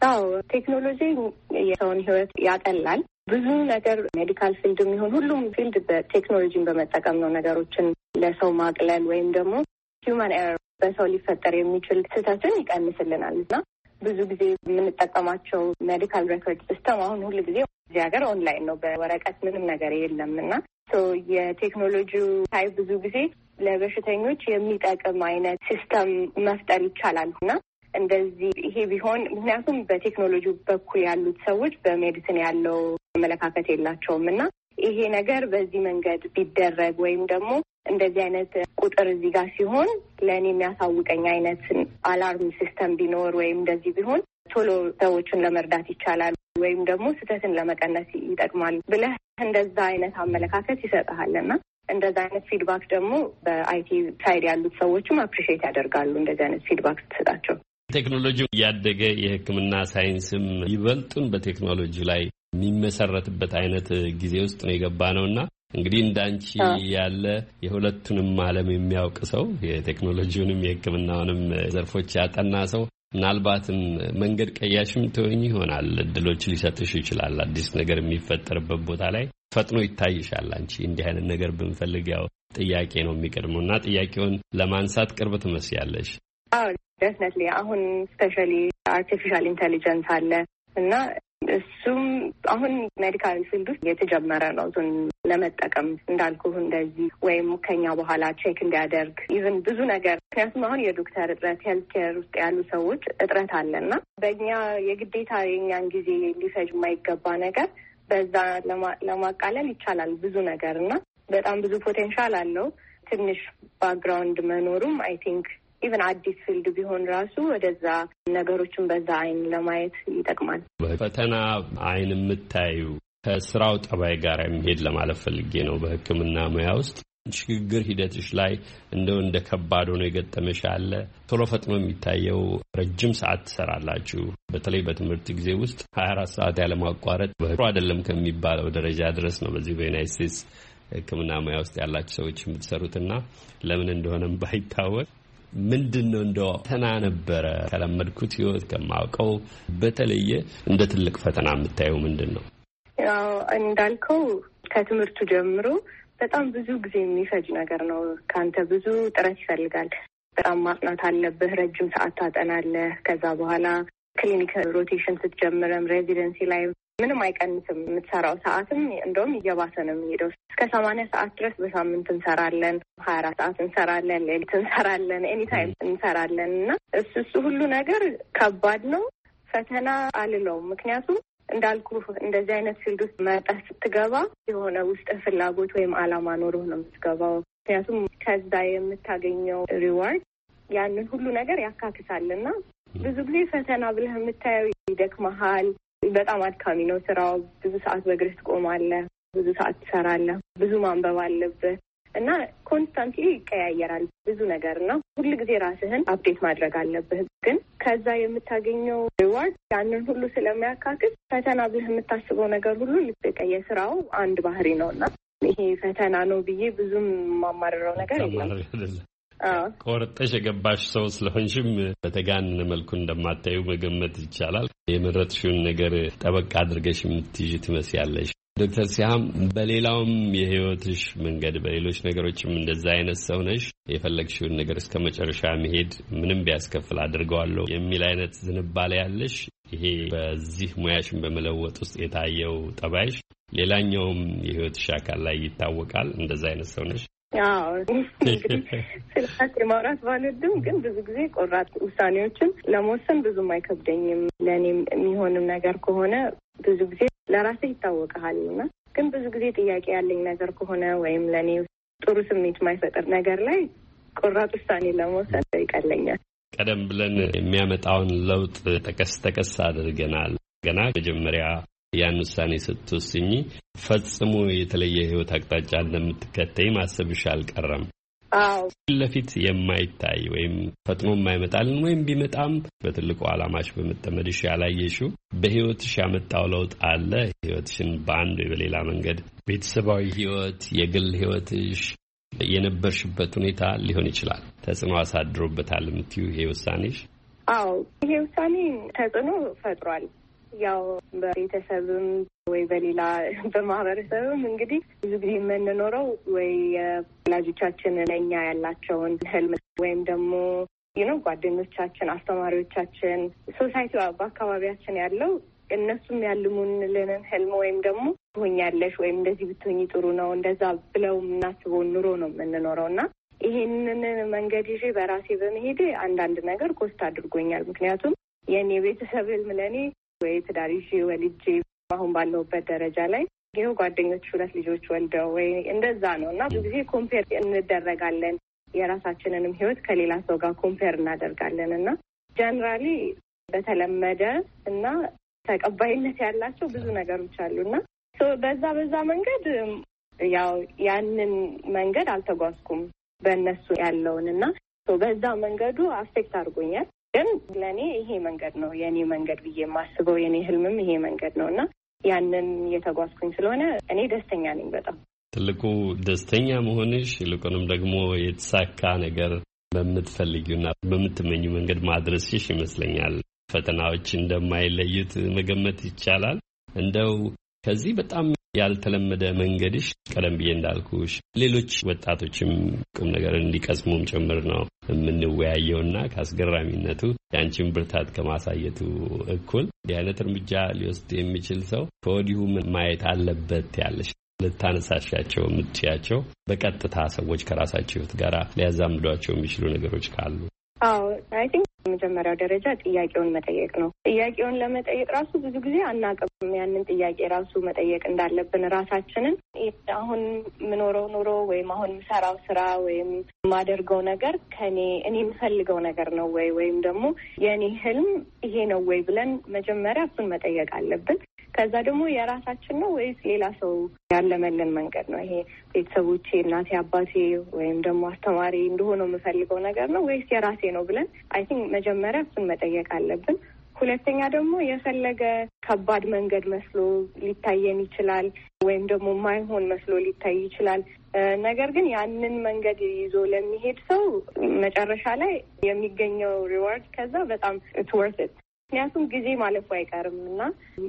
ቴክኖሎጂ የሰውን ሕይወት ያቀላል። ብዙ ነገር ሜዲካል ፊልድ የሚሆን ሁሉም ፊልድ በቴክኖሎጂን በመጠቀም ነው ነገሮችን ለሰው ማቅለል ወይም ደግሞ ሂውማን ኤረር በሰው ሊፈጠር የሚችል ስህተትን ይቀንስልናል እና ብዙ ጊዜ የምንጠቀማቸው ሜዲካል ሬኮርድ ሲስተም አሁን ሁሉ ጊዜ እዚህ ሀገር ኦንላይን ነው፣ በወረቀት ምንም ነገር የለም እና የቴክኖሎጂው ታይ ብዙ ጊዜ ለበሽተኞች የሚጠቅም አይነት ሲስተም መፍጠር ይቻላል እና እንደዚህ ይሄ ቢሆን ምክንያቱም በቴክኖሎጂው በኩል ያሉት ሰዎች በሜዲሲን ያለው አመለካከት የላቸውም እና ይሄ ነገር በዚህ መንገድ ቢደረግ ወይም ደግሞ እንደዚህ አይነት ቁጥር እዚህ ጋር ሲሆን ለእኔ የሚያሳውቀኝ አይነት አላርም ሲስተም ቢኖር ወይም እንደዚህ ቢሆን ቶሎ ሰዎችን ለመርዳት ይቻላል ወይም ደግሞ ስህተትን ለመቀነስ ይጠቅማል ብለህ እንደዛ አይነት አመለካከት ይሰጥሃልና እንደዛ አይነት ፊድባክ ደግሞ በአይቲ ሳይድ ያሉት ሰዎችም አፕሪሺየት ያደርጋሉ እንደዚህ አይነት ፊድባክ ስትሰጣቸው። ቴክኖሎጂው እያደገ የሕክምና ሳይንስም ይበልጡን በቴክኖሎጂ ላይ የሚመሰረትበት አይነት ጊዜ ውስጥ ነው የገባ ነውና እንግዲህ እንዳንቺ ያለ የሁለቱንም ዓለም የሚያውቅ ሰው የቴክኖሎጂውንም የሕክምናውንም ዘርፎች ያጠና ሰው ምናልባትም መንገድ ቀያሽም ትሆኚ ይሆናል። እድሎች ሊሰጥሽ ይችላል። አዲስ ነገር የሚፈጠርበት ቦታ ላይ ፈጥኖ ይታይሻል። አንቺ እንዲህ አይነት ነገር ብንፈልግ ያው ጥያቄ ነው የሚቀድመውና ጥያቄውን ለማንሳት ቅርብ ትመስያለሽ። አዎ ዴፍኔትሊ አሁን ስፔሻሊ አርቲፊሻል ኢንቴሊጀንስ አለ እና እሱም አሁን ሜዲካል ፊልድ ውስጥ የተጀመረ ነው እሱን ለመጠቀም እንዳልኩህ እንደዚህ ወይም ከኛ በኋላ ቼክ እንዲያደርግ ኢቭን ብዙ ነገር ምክንያቱም አሁን የዶክተር እጥረት ሄልት ኬር ውስጥ ያሉ ሰዎች እጥረት አለና በእኛ የግዴታ የእኛን ጊዜ ሊፈጅ የማይገባ ነገር በዛ ለማቃለል ይቻላል ብዙ ነገር እና በጣም ብዙ ፖቴንሻል አለው። ትንሽ ባክግራውንድ መኖሩም አይ ቲንክ ኢቨን አዲስ ፊልድ ቢሆን ራሱ ወደዛ ነገሮችን በዛ አይን ለማየት ይጠቅማል። በፈተና አይን የምታዩ ከስራው ጠባይ ጋር የሚሄድ ለማለት ፈልጌ ነው። በሕክምና ሙያ ውስጥ ሽግግር ሂደትሽ ላይ እንደ ከባድ ሆኖ የገጠመሽ አለ? ቶሎ ፈጥኖ የሚታየው ረጅም ሰዓት ትሰራላችሁ። በተለይ በትምህርት ጊዜ ውስጥ 24 ሰዓት ያለማቋረጥ ጥሩ አይደለም ከሚባለው ደረጃ ድረስ ነው በዚህ በዩናይትድ ስቴትስ ሕክምና ሙያ ውስጥ ያላችሁ ሰዎች የምትሰሩትና ለምን እንደሆነም ባይታወቅ ምንድን ነው እንደው ፈተና ነበረ ከለመድኩት ህይወት ከማውቀው በተለየ እንደ ትልቅ ፈተና የምታየው ምንድን ነው? ያው እንዳልከው ከትምህርቱ ጀምሮ በጣም ብዙ ጊዜ የሚፈጅ ነገር ነው። ካንተ ብዙ ጥረት ይፈልጋል። በጣም ማጥናት አለብህ። ረጅም ሰዓት ታጠናለህ። ከዛ በኋላ ክሊኒክ ሮቴሽን ስትጀምረም ሬዚደንሲ ላይ ምንም አይቀንስም። የምትሰራው ሰዓትም እንደውም እየባሰ ነው የሚሄደው። እስከ 80 ሰዓት ድረስ በሳምንት እንሰራለን። 24 ሰዓት እንሰራለን፣ ሌሊት እንሰራለን፣ ኤኒታይም እንሰራለን እና እሱ ሁሉ ነገር ከባድ ነው። ፈተና አልለውም። ምክንያቱም እንዳልኩ እንደዚህ አይነት ፊልድ ውስጥ መጠህ ስትገባ የሆነ ውስጥ ፍላጎት ወይም አላማ ኖሮህ ነው የምትገባው። ምክንያቱም ከዛ የምታገኘው ሪዋርድ ያንን ሁሉ ነገር ያካክሳልና ብዙ ጊዜ ፈተና ብለህ የምታየው ይደክመሃል። በጣም አድካሚ ነው ስራው። ብዙ ሰዓት በእግርህ ትቆማለህ፣ ብዙ ሰዓት ትሰራለህ፣ ብዙ ማንበብ አለብህ እና ኮንስታንትሊ ይቀያየራል ብዙ ነገር እና ሁሉ ጊዜ ራስህን አፕዴት ማድረግ አለብህ። ግን ከዛ የምታገኘው ሪዋርድ ያንን ሁሉ ስለሚያካክስ ፈተና ብለህ የምታስበው ነገር ሁሉ ልትቀየ ስራው አንድ ባህሪ ነው እና ይሄ ፈተና ነው ብዬ ብዙም የማማርረው ነገር የለም። ቆርጠሽ የገባሽ ሰው ስለሆንሽም በተጋነነ መልኩ እንደማታዩ መገመት ይቻላል። የመረጥሽውን ነገር ጠበቅ አድርገሽ የምትይዥ ትመስያለሽ። ዶክተር ሲሃም በሌላውም የህይወትሽ መንገድ በሌሎች ነገሮችም እንደዛ አይነት ሰው ነሽ። የፈለግሽውን ነገር እስከ መጨረሻ መሄድ ምንም ቢያስከፍል አድርገዋለሁ የሚል አይነት ዝንባሌ ያለሽ፣ ይሄ በዚህ ሙያሽን በመለወጥ ውስጥ የታየው ጠባይሽ ሌላኛውም የህይወትሽ አካል ላይ ይታወቃል። እንደዛ አይነት ሰው ነሽ? አዎ እንግዲህ ስለዚህ የማውራት ባልወድም ግን ብዙ ጊዜ ቆራጥ ውሳኔዎችን ለመወሰን ብዙም አይከብደኝም። ለእኔም የሚሆንም ነገር ከሆነ ብዙ ጊዜ ለራሴ ይታወቃልና ግን ብዙ ጊዜ ጥያቄ ያለኝ ነገር ከሆነ ወይም ለእኔ ጥሩ ስሜት የማይፈጥር ነገር ላይ ቆራጥ ውሳኔ ለመወሰን ይቀለኛል። ቀደም ብለን የሚያመጣውን ለውጥ ጠቀስ አድርገናል። ገና መጀመሪያ ያን ውሳኔ ስትወስኚ ፈጽሞ የተለየ ህይወት አቅጣጫ እንደምትከተይ ማሰብሽ አልቀረም። አዎ ለፊት የማይታይ ወይም ፈጥኖ የማይመጣልን ወይም ቢመጣም በትልቁ ዓላማሽ በመጠመድሽ ያላየሽው በህይወትሽ ያመጣው ለውጥ አለ። ህይወትሽን በአንድ ወይ በሌላ መንገድ ቤተሰባዊ ህይወት፣ የግል ህይወትሽ፣ የነበርሽበት ሁኔታ ሊሆን ይችላል ተጽዕኖ አሳድሮበታል የምትዩ ይሄ ውሳኔሽ? አዎ ይሄ ውሳኔ ተጽዕኖ ፈጥሯል። ያው በቤተሰብም ወይ በሌላ በማህበረሰብም እንግዲህ ብዙ ጊዜ የምንኖረው ወይ ወላጆቻችን ለእኛ ያላቸውን ህልም ወይም ደግሞ ጓደኞቻችን፣ አስተማሪዎቻችን፣ ሶሳይቲ በአካባቢያችን ያለው እነሱም ያልሙንልንን ህልም ወይም ደግሞ ትሆኛለሽ ወይም እንደዚህ ብትሆኚ ጥሩ ነው እንደዛ ብለው የምናስበውን ኑሮ ነው የምንኖረው እና ይሄንን መንገድ ይዤ በራሴ በመሄድ አንዳንድ ነገር ኮስት አድርጎኛል። ምክንያቱም የእኔ ቤተሰብ ህልም ለእኔ ወይ ትዳር ይዤ ወልጄ አሁን ባለሁበት ደረጃ ላይ ይኸው ጓደኞች 2 ልጆች ወልደው ወይ እንደዛ ነው እና ብዙ ጊዜ ኮምፔር እንደረጋለን። የራሳችንንም ህይወት ከሌላ ሰው ጋር ኮምፔር እናደርጋለን እና ጀነራሊ በተለመደ እና ተቀባይነት ያላቸው ብዙ ነገሮች አሉና በዛ መንገድ ያው ያንን መንገድ አልተጓዝኩም በእነሱ ያለውንና በዛ መንገዱ አፌክት አድርጎኛል። ግን ለእኔ ይሄ መንገድ ነው የኔ መንገድ ብዬ የማስበው የኔ ህልምም ይሄ መንገድ ነው እና ያንን የተጓዝኩኝ ስለሆነ እኔ ደስተኛ ነኝ። በጣም ትልቁ ደስተኛ መሆንሽ ይልቁንም ደግሞ የተሳካ ነገር በምትፈልጊውና በምትመኙ መንገድ ማድረስሽ ይመስለኛል። ፈተናዎች እንደማይለዩት መገመት ይቻላል። እንደው ከዚህ በጣም ያልተለመደ መንገድሽ ቀደም ብዬ እንዳልኩሽ ሌሎች ወጣቶችም ቁም ነገር እንዲቀስሙም ጭምር ነው የምንወያየውና ከአስገራሚነቱ ያንቺን ብርታት ከማሳየቱ እኩል እንዲህ አይነት እርምጃ ሊወስድ የሚችል ሰው ከወዲሁ ማየት አለበት ያለሽ ልታነሳሻቸው የምትችያቸው በቀጥታ ሰዎች ከራሳቸው ሕይወት ጋር ሊያዛምዷቸው የሚችሉ ነገሮች ካሉ? አዎ አይ ቲንክ የመጀመሪያው ደረጃ ጥያቄውን መጠየቅ ነው። ጥያቄውን ለመጠየቅ ራሱ ብዙ ጊዜ አናውቅም። ያንን ጥያቄ ራሱ መጠየቅ እንዳለብን ራሳችንን አሁን የምኖረው ኑሮ ወይም አሁን የምሰራው ስራ ወይም የማደርገው ነገር እኔ የምፈልገው ነገር ነው ወይም ደግሞ የእኔ ህልም ይሄ ነው ወይ ብለን መጀመሪያ እሱን መጠየቅ አለብን። ከዛ ደግሞ የራሳችን ነው ወይስ ሌላ ሰው ያለመልን መንገድ ነው? ይሄ ቤተሰቦቼ፣ እናቴ፣ አባቴ ወይም ደግሞ አስተማሪ እንደሆነው የምፈልገው ነገር ነው ወይስ የራሴ ነው ብለን አይ ቲንክ መጀመሪያ እሱን መጠየቅ አለብን። ሁለተኛ ደግሞ የፈለገ ከባድ መንገድ መስሎ ሊታየን ይችላል ወይም ደግሞ ማይሆን መስሎ ሊታይ ይችላል። ነገር ግን ያንን መንገድ ይዞ ለሚሄድ ሰው መጨረሻ ላይ የሚገኘው ሪዋርድ ከዛ በጣም ኢትስ ወርት ኢት። ምክንያቱም ጊዜ ማለፉ አይቀርም እና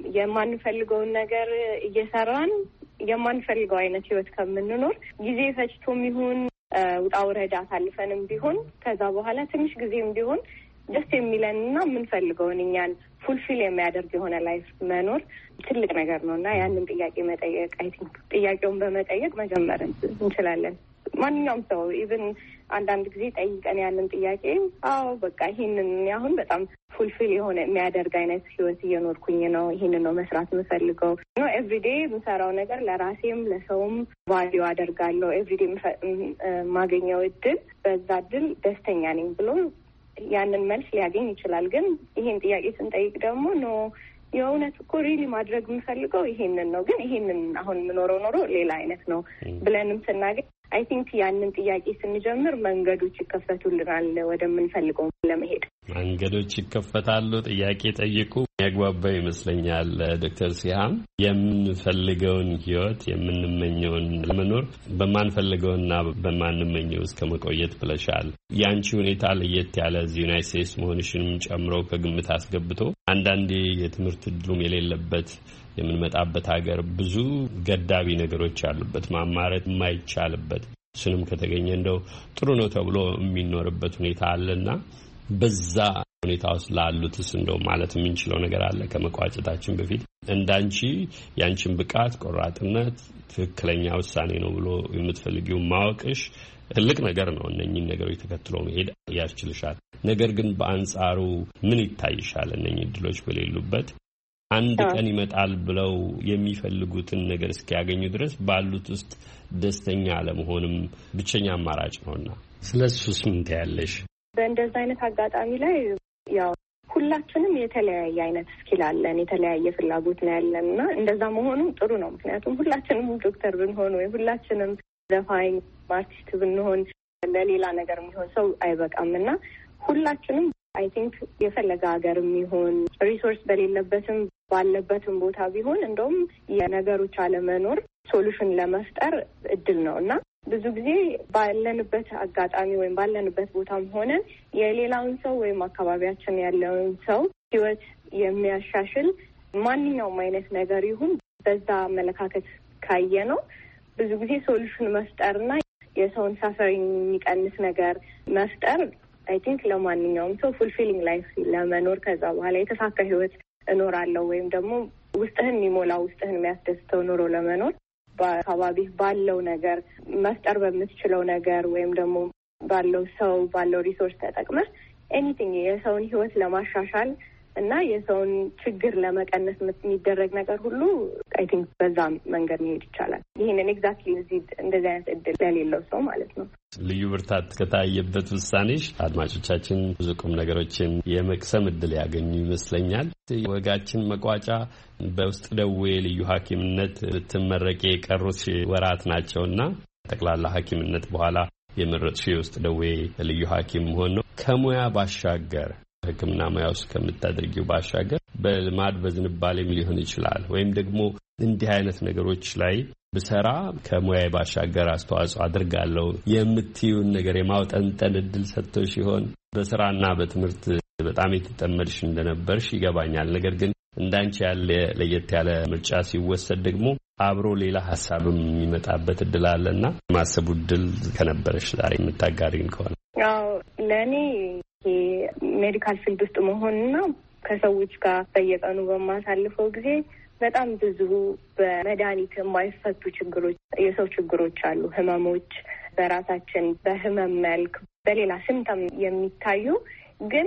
የማንፈልገውን ነገር እየሰራን የማንፈልገው አይነት ህይወት ከምንኖር ጊዜ ፈጅቶም ይሁን ውጣ ውረድ አሳልፈንም ቢሆን ከዛ በኋላ ትንሽ ጊዜም ቢሆን ደስ የሚለን እና የምንፈልገውን እኛን ፉልፊል የሚያደርግ የሆነ ላይፍ መኖር ትልቅ ነገር ነው እና ያንን ጥያቄ መጠየቅ አይ ቲንክ ጥያቄውን በመጠየቅ መጀመር እንችላለን። ማንኛውም ሰው ኢቭን አንዳንድ ጊዜ ጠይቀን ያንን ጥያቄ በቃ ይሄንን አሁን በጣም ፉልፊል የሆነ የሚያደርግ አይነት ህይወት እየኖርኩኝ ነው፣ ይሄንን ነው መስራት የምፈልገው ነው። ኤቭሪዴ የምሰራው ነገር ለራሴም ለሰውም ቫልዩ አደርጋለሁ። ኤቭሪዴ ማገኘው እድል በዛ እድል ደስተኛ ነኝ ብሎ ያንን መልስ ሊያገኝ ይችላል። ግን ይሄን ጥያቄ ስንጠይቅ ደግሞ የእውነት እኮ ሪሊ ማድረግ የምፈልገው ይሄንን ነው፣ ግን ይሄንን አሁን የምኖረው ኖሮ ሌላ አይነት ነው ብለንም ስናገኝ አይ ቲንክ ያንን ጥያቄ ስንጀምር መንገዶች ይከፈቱልናል ወደምንፈልገው ለመሄድ። መንገዶች ይከፈታሉ። ጥያቄ ጠይቁ ያግባባው ይመስለኛል። ዶክተር ሲሃም የምንፈልገውን ህይወት የምንመኘውን ለመኖር በማንፈልገውና በማንመኘው እስከ መቆየት ብለሻል። ያንቺ ሁኔታ ለየት ያለ እዚህ ዩናይትድ ስቴትስ መሆንሽንም ጨምሮ ከግምት አስገብቶ አንዳንዴ የትምህርት እድሉም የሌለበት የምንመጣበት ሀገር ብዙ ገዳቢ ነገሮች ያሉበት ማማረት የማይቻልበት እሱንም ከተገኘ እንደው ጥሩ ነው ተብሎ የሚኖርበት ሁኔታ አለና በዛ ሁኔታ ውስጥ ላሉትስ እንደው ማለት የምንችለው ነገር አለ? ከመቋጨታችን በፊት እንዳንቺ ያንቺን ብቃት፣ ቆራጥነት፣ ትክክለኛ ውሳኔ ነው ብሎ የምትፈልጊው ማወቅሽ ትልቅ ነገር ነው። እነኚህን ነገሮች ተከትሎ መሄድ ያስችልሻል። ነገር ግን በአንጻሩ ምን ይታይሻል? እነኚህ እድሎች በሌሉበት አንድ ቀን ይመጣል ብለው የሚፈልጉትን ነገር እስኪያገኙ ድረስ ባሉት ውስጥ ደስተኛ አለመሆንም ብቸኛ አማራጭ ነውና ስለሱስ ምን ትያለሽ? በእንደዛ አይነት አጋጣሚ ላይ ያው ሁላችንም የተለያየ አይነት ስኪል አለን፣ የተለያየ ፍላጎት ነው ያለን እና እንደዛ መሆኑም ጥሩ ነው። ምክንያቱም ሁላችንም ዶክተር ብንሆን ወይ ሁላችንም ዘፋኝ አርቲስት ብንሆን ለሌላ ነገር የሚሆን ሰው አይበቃም እና ሁላችንም አይ ቲንክ የፈለገ ሀገር የሚሆን ሪሶርስ በሌለበትም ባለበትም ቦታ ቢሆን እንደውም የነገሮች አለመኖር ሶሉሽን ለመፍጠር እድል ነው እና ብዙ ጊዜ ባለንበት አጋጣሚ ወይም ባለንበት ቦታም ሆነን የሌላውን ሰው ወይም አካባቢያችን ያለውን ሰው ህይወት የሚያሻሽል ማንኛውም አይነት ነገር ይሁን በዛ አመለካከት ካየ ነው ብዙ ጊዜ ሶሉሽን መፍጠርና የሰውን ሳፈሪንግ የሚቀንስ ነገር መፍጠር አይ ቲንክ ለማንኛውም ሰው ፉልፊሊንግ ላይፍ ለመኖር ከዛ በኋላ የተሳካ ህይወት እኖራለሁ ወይም ደግሞ ውስጥህን የሚሞላ ውስጥህን የሚያስደስተው ኑሮ ለመኖር በአካባቢ ባለው ነገር መፍጠር በምትችለው ነገር ወይም ደግሞ ባለው ሰው ባለው ሪሶርስ ተጠቅመህ ኤኒቲንግ የሰውን ህይወት ለማሻሻል እና የሰውን ችግር ለመቀነስ የሚደረግ ነገር ሁሉ አይ ቲንክ በዛ መንገድ መሄድ ይቻላል። ይሄንን ኤግዛክትሊ እንደዚህ አይነት እድል ለሌለው ሰው ማለት ነው። ልዩ ብርታት ከታየበት ውሳኔሽ አድማጮቻችን ብዙ ቁም ነገሮችን የመቅሰም እድል ያገኙ ይመስለኛል። ወጋችን መቋጫ በውስጥ ደዌ ልዩ ሐኪምነት ልትመረቂ የቀሩት ወራት ናቸውና ጠቅላላ ሐኪምነት በኋላ የመረጥሽ የውስጥ ደዌ ልዩ ሐኪም መሆን ነው። ከሙያ ባሻገር ሕክምና ሙያ ውስጥ ከምታደርጊው ባሻገር በልማድ በዝንባሌም ሊሆን ይችላል ወይም ደግሞ እንዲህ አይነት ነገሮች ላይ ብሰራ ከሙያ ባሻገር አስተዋጽኦ አድርጋለሁ የምትዩን ነገር የማውጠንጠን እድል ሰጥቶሽ ሲሆን በስራና በትምህርት በጣም የተጠመድሽ እንደነበርሽ ይገባኛል። ነገር ግን እንዳንቺ ያለ ለየት ያለ ምርጫ ሲወሰድ ደግሞ አብሮ ሌላ ሀሳብም የሚመጣበት እድል አለና ማሰቡ እድል ከነበረሽ ዛሬ የምታጋሪን ከሆነ? ያው ለእኔ ሜዲካል ፊልድ ውስጥ መሆንና ከሰዎች ጋር በየቀኑ በማሳልፈው ጊዜ በጣም ብዙ በመድኃኒት የማይፈቱ ችግሮች፣ የሰው ችግሮች አሉ። ህመሞች በራሳችን በህመም መልክ በሌላ ሲምፕተም የሚታዩ ግን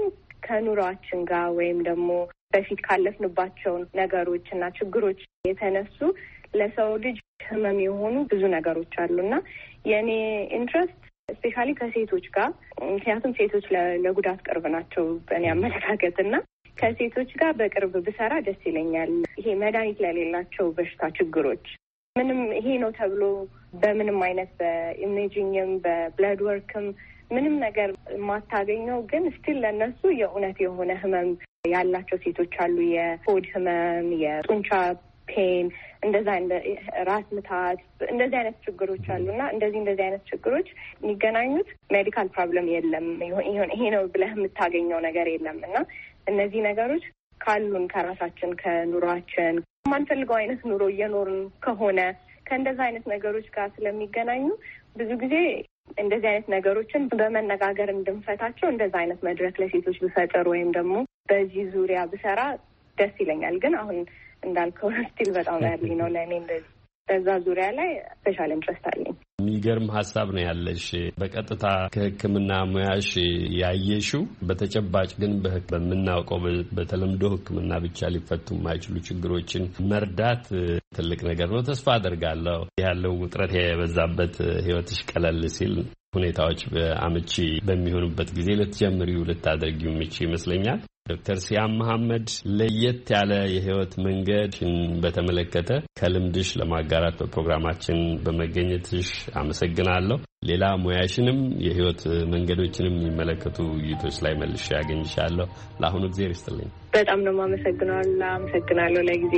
ከኑሯችን ጋር ወይም ደግሞ በፊት ካለፍንባቸው ነገሮች እና ችግሮች የተነሱ ለሰው ልጅ ህመም የሆኑ ብዙ ነገሮች አሉና የእኔ ኢንትረስት ስፔሻሊ ከሴቶች ጋር፣ ምክንያቱም ሴቶች ለጉዳት ቅርብ ናቸው በእኔ አመለካከት እና ከሴቶች ጋር በቅርብ ብሰራ ደስ ይለኛል። ይሄ መድኃኒት ለሌላቸው በሽታ ችግሮች ምንም ይሄ ነው ተብሎ በምንም አይነት በኢሜጂንግም በብለድ ወርክም ምንም ነገር የማታገኘው ግን ስቲል ለእነሱ የእውነት የሆነ ህመም ያላቸው ሴቶች አሉ። የሆድ ህመም፣ የጡንቻ ፔን፣ እንደዛ ራስ ምታት፣ እንደዚህ አይነት ችግሮች አሉና እንደዚህ አይነት ችግሮች የሚገናኙት ሜዲካል ፕሮብለም የለም። ይሄ ነው ብለህ የምታገኘው ነገር የለም እና እነዚህ ነገሮች ካሉን ከራሳችን ከኑሯችን የማንፈልገው አይነት ኑሮ እየኖርን ከሆነ ከእንደዛ አይነት ነገሮች ጋር ስለሚገናኙ ብዙ ጊዜ እንደዚህ አይነት ነገሮችን በመነጋገር እንድንፈታቸው እንደዛ አይነት መድረክ ለሴቶች ብፈጥር ወይም ደግሞ በዚህ ዙሪያ ብሰራ ደስ ይለኛል። ግን አሁን እንዳልከው ስቲል በጣም ያለኝ ነው ለእኔ እንደዚህ በዛ ዙሪያ ላይ ስፔሻል ኢንትረስት አለኝ። የሚገርም ሀሳብ ነው ያለሽ። በቀጥታ ከሕክምና ሙያሽ ያየሽው በተጨባጭ ግን በምናውቀው በተለምዶ ሕክምና ብቻ ሊፈቱ የማይችሉ ችግሮችን መርዳት ትልቅ ነገር ነው። ተስፋ አደርጋለሁ ያለው ውጥረት የበዛበት ህይወትሽ ቀለል ሲል ሁኔታዎች አመቺ በሚሆኑበት ጊዜ ልታደርጊው የምትችይ ይመስለኛል። ዶክተር ሲያም መሐመድ ለየት ያለ የህይወት መንገድ በተመለከተ ከልምድሽ ለማጋራት በፕሮግራማችን በመገኘትሽ አመሰግናለሁ። ሌላ ሙያሽንም የህይወት መንገዶችንም የሚመለከቱ ውይይቶች ላይ መልሼ ያገኝሻለሁ። ለአሁኑ ጊዜ ይስጥልኝ። በጣም ነው አመሰግናለሁ ለጊዜ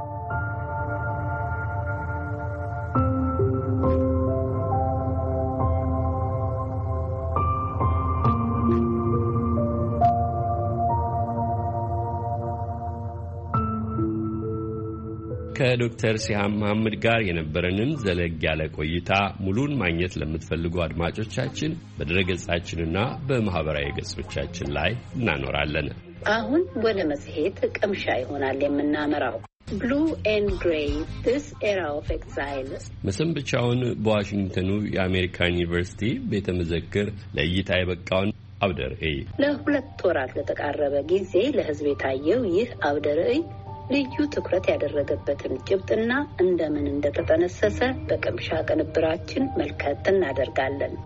ከዶክተር ሲያም መሐመድ ጋር የነበረንን ዘለግ ያለ ቆይታ ሙሉን ማግኘት ለምትፈልጉ አድማጮቻችን በድረገጻችንና በማህበራዊ ገጾቻችን ላይ እናኖራለን። አሁን ወደ መጽሔት ቅምሻ ይሆናል የምናመራው። ብሉ ኤንድ ግሬይ ዲስ ኤራ ኦፍ ኤግዛይል መሰንበቻውን በዋሽንግተኑ የአሜሪካን ዩኒቨርሲቲ ቤተ መዘክር ለእይታ የበቃውን አውደ ርዕይ ለ2 ወራት ለተቃረበ ጊዜ ለሕዝብ የታየው ይህ አውደ ርዕይ ልዩ ትኩረት ያደረገበትን ጭብጥና እንደምን እንደተጠነሰሰ በቅምሻ ቅንብራችን መልከት እናደርጋለን።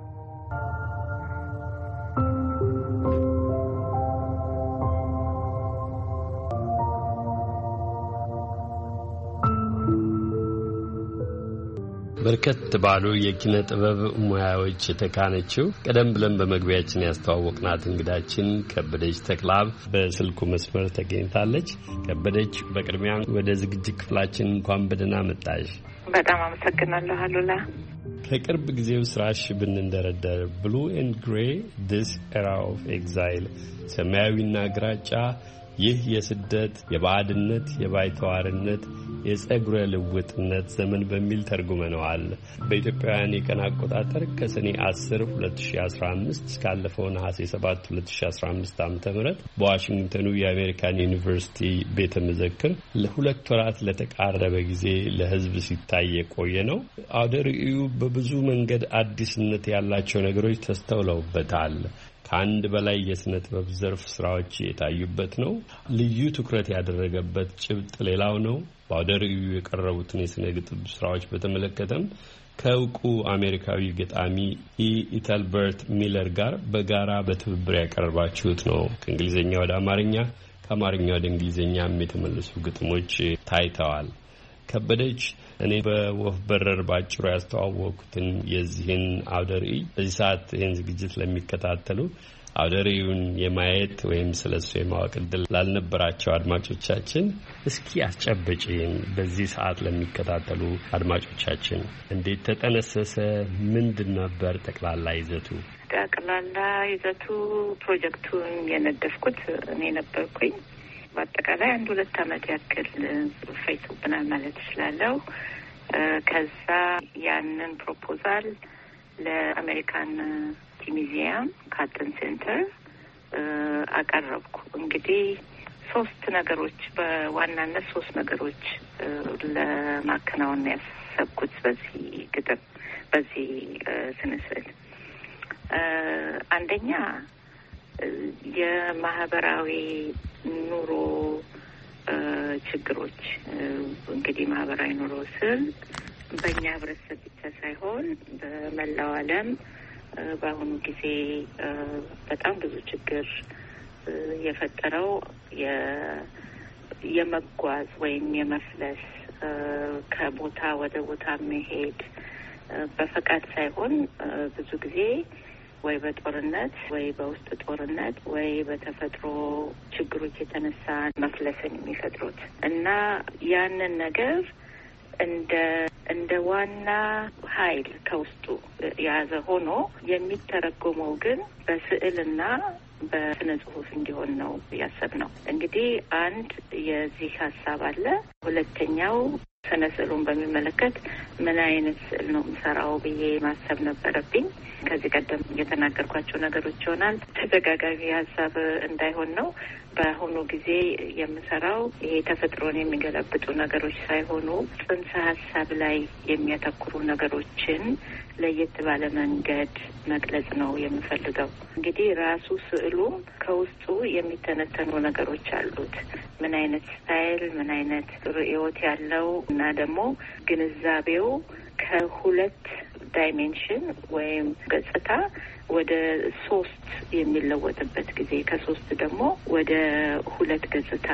በርከት ባሉ የኪነ ጥበብ ሙያዎች የተካነችው ቀደም ብለን በመግቢያችን ያስተዋወቅናት እንግዳችን ከበደች ተክላብ በስልኩ መስመር ተገኝታለች። ከበደች፣ በቅድሚያ ወደ ዝግጅት ክፍላችን እንኳን በደህና መጣሽ። በጣም አመሰግናለሁ አሉላ። ከቅርብ ጊዜው ስራሽ ብንንደረደር ብሉ ኤንድ ግሬይ ዲስ ኤራ ኦፍ ኤግዛይል፣ ሰማያዊና ግራጫ፣ ይህ የስደት የባዕድነት የባይተዋርነት የጸጉረ ልውጥነት ዘመን በሚል ተርጉመነዋል። በኢትዮጵያውያን የቀን አቆጣጠር ከሰኔ 10 2015 እስካለፈው ነሐሴ 7 2015 ዓ.ም በዋሽንግተኑ የአሜሪካን ዩኒቨርሲቲ ቤተ መዘክር ለ2 ወራት ለተቃረበ ጊዜ ለሕዝብ ሲታይ የቆየ ነው። አውደ ርዕዩ በብዙ መንገድ አዲስነት ያላቸው ነገሮች ተስተውለውበታል። ከአንድ በላይ የስነ ጥበብ ዘርፍ ስራዎች የታዩበት ነው። ልዩ ትኩረት ያደረገበት ጭብጥ ሌላው ነው። በአውደ ርዕዩ የቀረቡትን የስነ ግጥም ስራዎች በተመለከተም ከእውቁ አሜሪካዊ ገጣሚ ኢተልበርት ሚለር ጋር በጋራ በትብብር ያቀረባችሁት ነው። ከእንግሊዝኛ ወደ አማርኛ፣ ከአማርኛ ወደ እንግሊዝኛም የተመለሱ ግጥሞች ታይተዋል። ከበደች፣ እኔ በወፍ በረር ባጭሩ ያስተዋወቅኩትን የዚህን አውደ ርዕይ በዚህ ሰዓት ይህን ዝግጅት ለሚከታተሉ አውደ ርዕዩን የማየት ወይም ስለሱ የማወቅ ዕድል ላልነበራቸው አድማጮቻችን እስኪ አስጨብጪን። በዚህ ሰዓት ለሚከታተሉ አድማጮቻችን እንዴት ተጠነሰሰ? ምንድን ነበር ጠቅላላ ይዘቱ? ጠቅላላ ይዘቱ ፕሮጀክቱን የነደፍኩት እኔ ነበርኩኝ። በአጠቃላይ 1-2 ዓመት ያክል ፈይቶብናል ማለት እችላለሁ። ከዛ ያንን ፕሮፖዛል ለአሜሪካን ሚዚየም ካርተን ሴንተር አቀረብኩ። እንግዲህ 3 ነገሮች በዋናነት 3 ነገሮች ለማከናወን ያሰብኩት በዚህ ግጥም በዚህ ስነ ስዕል አንደኛ የማህበራዊ ኑሮ ችግሮች እንግዲህ ማህበራዊ ኑሮ ስል በእኛ ህብረተሰብ ብቻ ሳይሆን በመላው ዓለም በአሁኑ ጊዜ በጣም ብዙ ችግር የፈጠረው የመጓዝ ወይም የመፍለስ ከቦታ ወደ ቦታ መሄድ በፈቃድ ሳይሆን ብዙ ጊዜ ወይ በጦርነት ወይ በውስጥ ጦርነት ወይ በተፈጥሮ ችግሮች የተነሳ መፍለስን የሚፈጥሩት እና ያንን ነገር እንደ ዋና ኃይል ከውስጡ የያዘ ሆኖ የሚተረጎመው ግን በስዕልና በስነ ጽሁፍ እንዲሆን ነው ያሰብነው። እንግዲህ አንድ የዚህ ሀሳብ አለ። ሁለተኛው ስነ ስዕሉን በሚመለከት ምን አይነት ስዕል ነው የምሰራው ብዬ ማሰብ ነበረብኝ። ከዚህ ቀደም የተናገርኳቸው ነገሮች ይሆናል ተደጋጋሚ ሀሳብ እንዳይሆን ነው። በአሁኑ ጊዜ የምሰራው ይሄ ተፈጥሮን የሚገለብጡ ነገሮች ሳይሆኑ ጽንሰ ሀሳብ ላይ የሚያተኩሩ ነገሮችን ለየት ባለ መንገድ መግለጽ ነው የምፈልገው። እንግዲህ ራሱ ስዕሉም ከውስጡ የሚተነተኑ ነገሮች አሉት። ምን አይነት ስታይል፣ ምን አይነት ርዕዮት ያለው እና ደግሞ ግንዛቤው ከ2 ዳይሜንሽን ወይም ገጽታ ወደ 3 የሚለወጥበት ጊዜ ከ3 ደግሞ ወደ 2 ገጽታ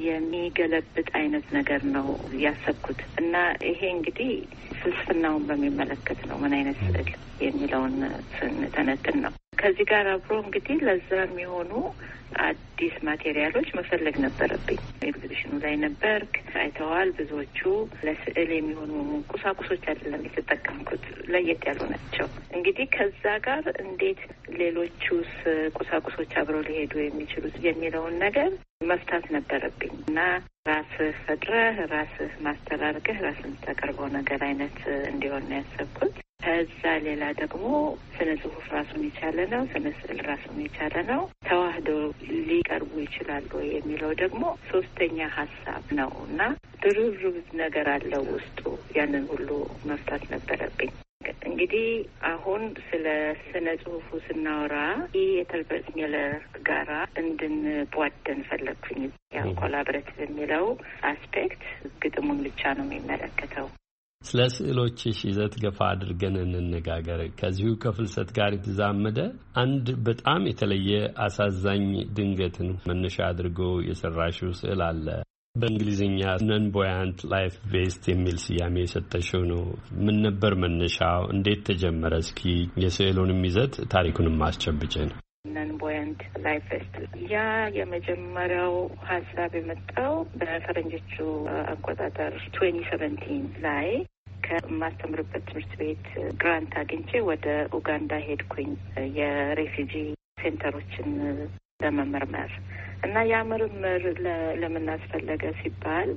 የሚገለብጥ አይነት ነገር ነው ያሰብኩት እና ይሄ እንግዲህ ፍልስፍናውን በሚመለከት ነው። ምን አይነት ስዕል የሚለውን ስንተነትን ነው። ከዚህ ጋር አብሮ እንግዲህ ለዛ የሚሆኑ አዲስ ማቴሪያሎች መፈለግ ነበረብኝ። ኤግዚቢሽኑ ላይ ነበርክ፣ አይተዋል። ብዙዎቹ ለስዕል የሚሆኑ ቁሳቁሶች አይደለም የተጠቀምኩት፣ ለየት ያሉ ናቸው። እንግዲህ ከዛ ጋር እንዴት ሌሎቹስ ቁሳቁሶች አብረው ሊሄዱ የሚችሉት የሚለውን ነገር መፍታት ነበረብኝ እና ራስህ ፈጥረህ ራስህ ማስተራርገህ ራስህ የምታቀርበው ነገር አይነት እንዲሆን ነው ያሰብኩት። ከዛ ሌላ ደግሞ ስነ ጽሁፍ ራሱን የቻለ ነው፣ ስነ ስዕል ራሱን የቻለ ነው። ተዋህዶ ሊቀርቡ ይችላሉ የሚለው ደግሞ 3ኛ ሀሳብ ነው እና ድርብርብ ነገር አለው ውስጡ። ያንን ሁሉ መፍታት ነበረብኝ። እንግዲህ አሁን ስለ ስነ ጽሁፉ ስናወራ ኢተልበርት ሚለር ጋራ እንድንቧደን ፈለግኩኝ። ያው ኮላቦሬቲቭ የሚለው አስፔክት ግጥሙን ብቻ ነው የሚመለከተው። ስለ ስዕሎችሽ ይዘት ገፋ አድርገን እንነጋገር። ከዚሁ ከፍልሰት ጋር የተዛመደ አንድ በጣም የተለየ አሳዛኝ ድንገትን መነሻ አድርጎ የሰራሽው ስዕል አለ። በእንግሊዝኛ ነን ቦያንት ላይፍ ቬስት የሚል ስያሜ የሰጠሽው ነው። ምን ነበር መነሻው? እንዴት ተጀመረ? እስኪ የስዕሉንም ይዘት ታሪኩንም አስጨብጭን። ነን ቦያንት ላይፍ ቬስት ያ የመጀመሪያው ሀሳብ የመጣው በፈረንጆቹ አቆጣጠር 2017 ላይ ከማስተምርበት ትምህርት ቤት ግራንት አግኝቼ ወደ ኡጋንዳ ሄድኩኝ የሬፊጂ ሴንተሮችን ለመመርመር እና ያ ምርምር ለምን አስፈለገ ሲባል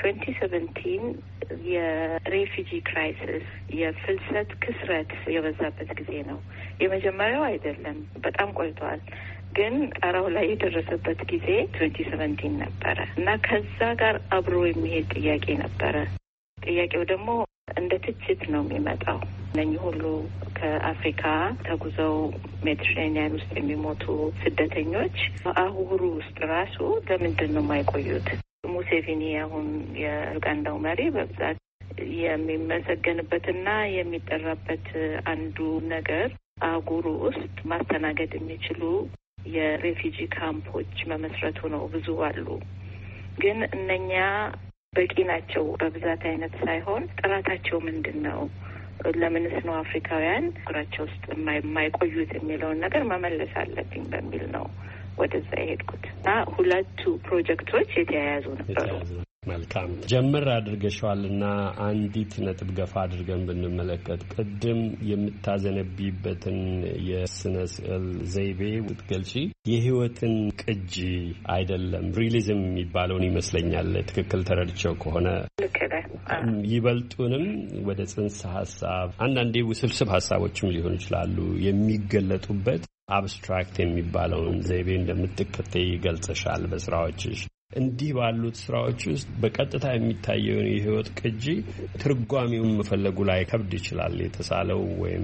2017 የሬፊጂ ክራይሲስ የፍልሰት ክስረት የበዛበት ጊዜ ነው። የመጀመሪያው አይደለም፣ በጣም ቆይቷል። ግን ጣራው ላይ የደረሰበት ጊዜ 2017 ነበረ እና ከዛ ጋር አብሮ የሚሄድ ጥያቄ ነበረ። ጥያቄው ደግሞ እንደ ትችት ነው የሚመጣው። እነኚህ ሁሉ ከአፍሪካ ተጉዘው ሜዲትሬኒያን ውስጥ የሚሞቱ ስደተኞች አህጉሩ ውስጥ ራሱ ለምንድን ነው የማይቆዩት? ሙሴቪኒ አሁን የኡጋንዳው መሪ በብዛት የሚመሰገንበትና የሚጠራበት አንዱ ነገር አህጉሩ ውስጥ ማስተናገድ የሚችሉ የሬፊጂ ካምፖች መመስረቱ ነው። ብዙ አሉ፣ ግን እነኛ በቂ ናቸው በብዛት አይነት ሳይሆን ጥራታቸው ምንድን ነው? ለምንስ ነው አፍሪካውያን ሀገራቸው ውስጥ የማይቆዩት የሚለውን ነገር መመለስ አለብኝ በሚል ነው ወደዛ የሄድኩት እና ሁለቱ ፕሮጀክቶች የተያያዙ ነበሩ። መልካም ጀምር አድርገሻልና አንዲት ነጥብ ገፋ አድርገን ብንመለከት ቅድም የምታዘነቢበትን የስነ ስዕል ዘይቤ ውትገልጪ የህይወትን ቅጂ አይደለም ሪሊዝም የሚባለውን ይመስለኛል። ትክክል ተረድቼው ከሆነ ይበልጡንም ወደ ጽንሰ ሀሳብ አንዳንዴ ውስብስብ ሀሳቦችም ሊሆኑ ይችላሉ የሚገለጡበት አብስትራክት የሚባለውን ዘይቤ እንደምትከተይ ገልጸሻል በስራዎችሽ። እንዲህ ባሉት ስራዎች ውስጥ በቀጥታ የሚታየውን የህይወት ቅጂ ትርጓሜውን መፈለጉ ላይ ከብድ ይችላል። የተሳለው ወይም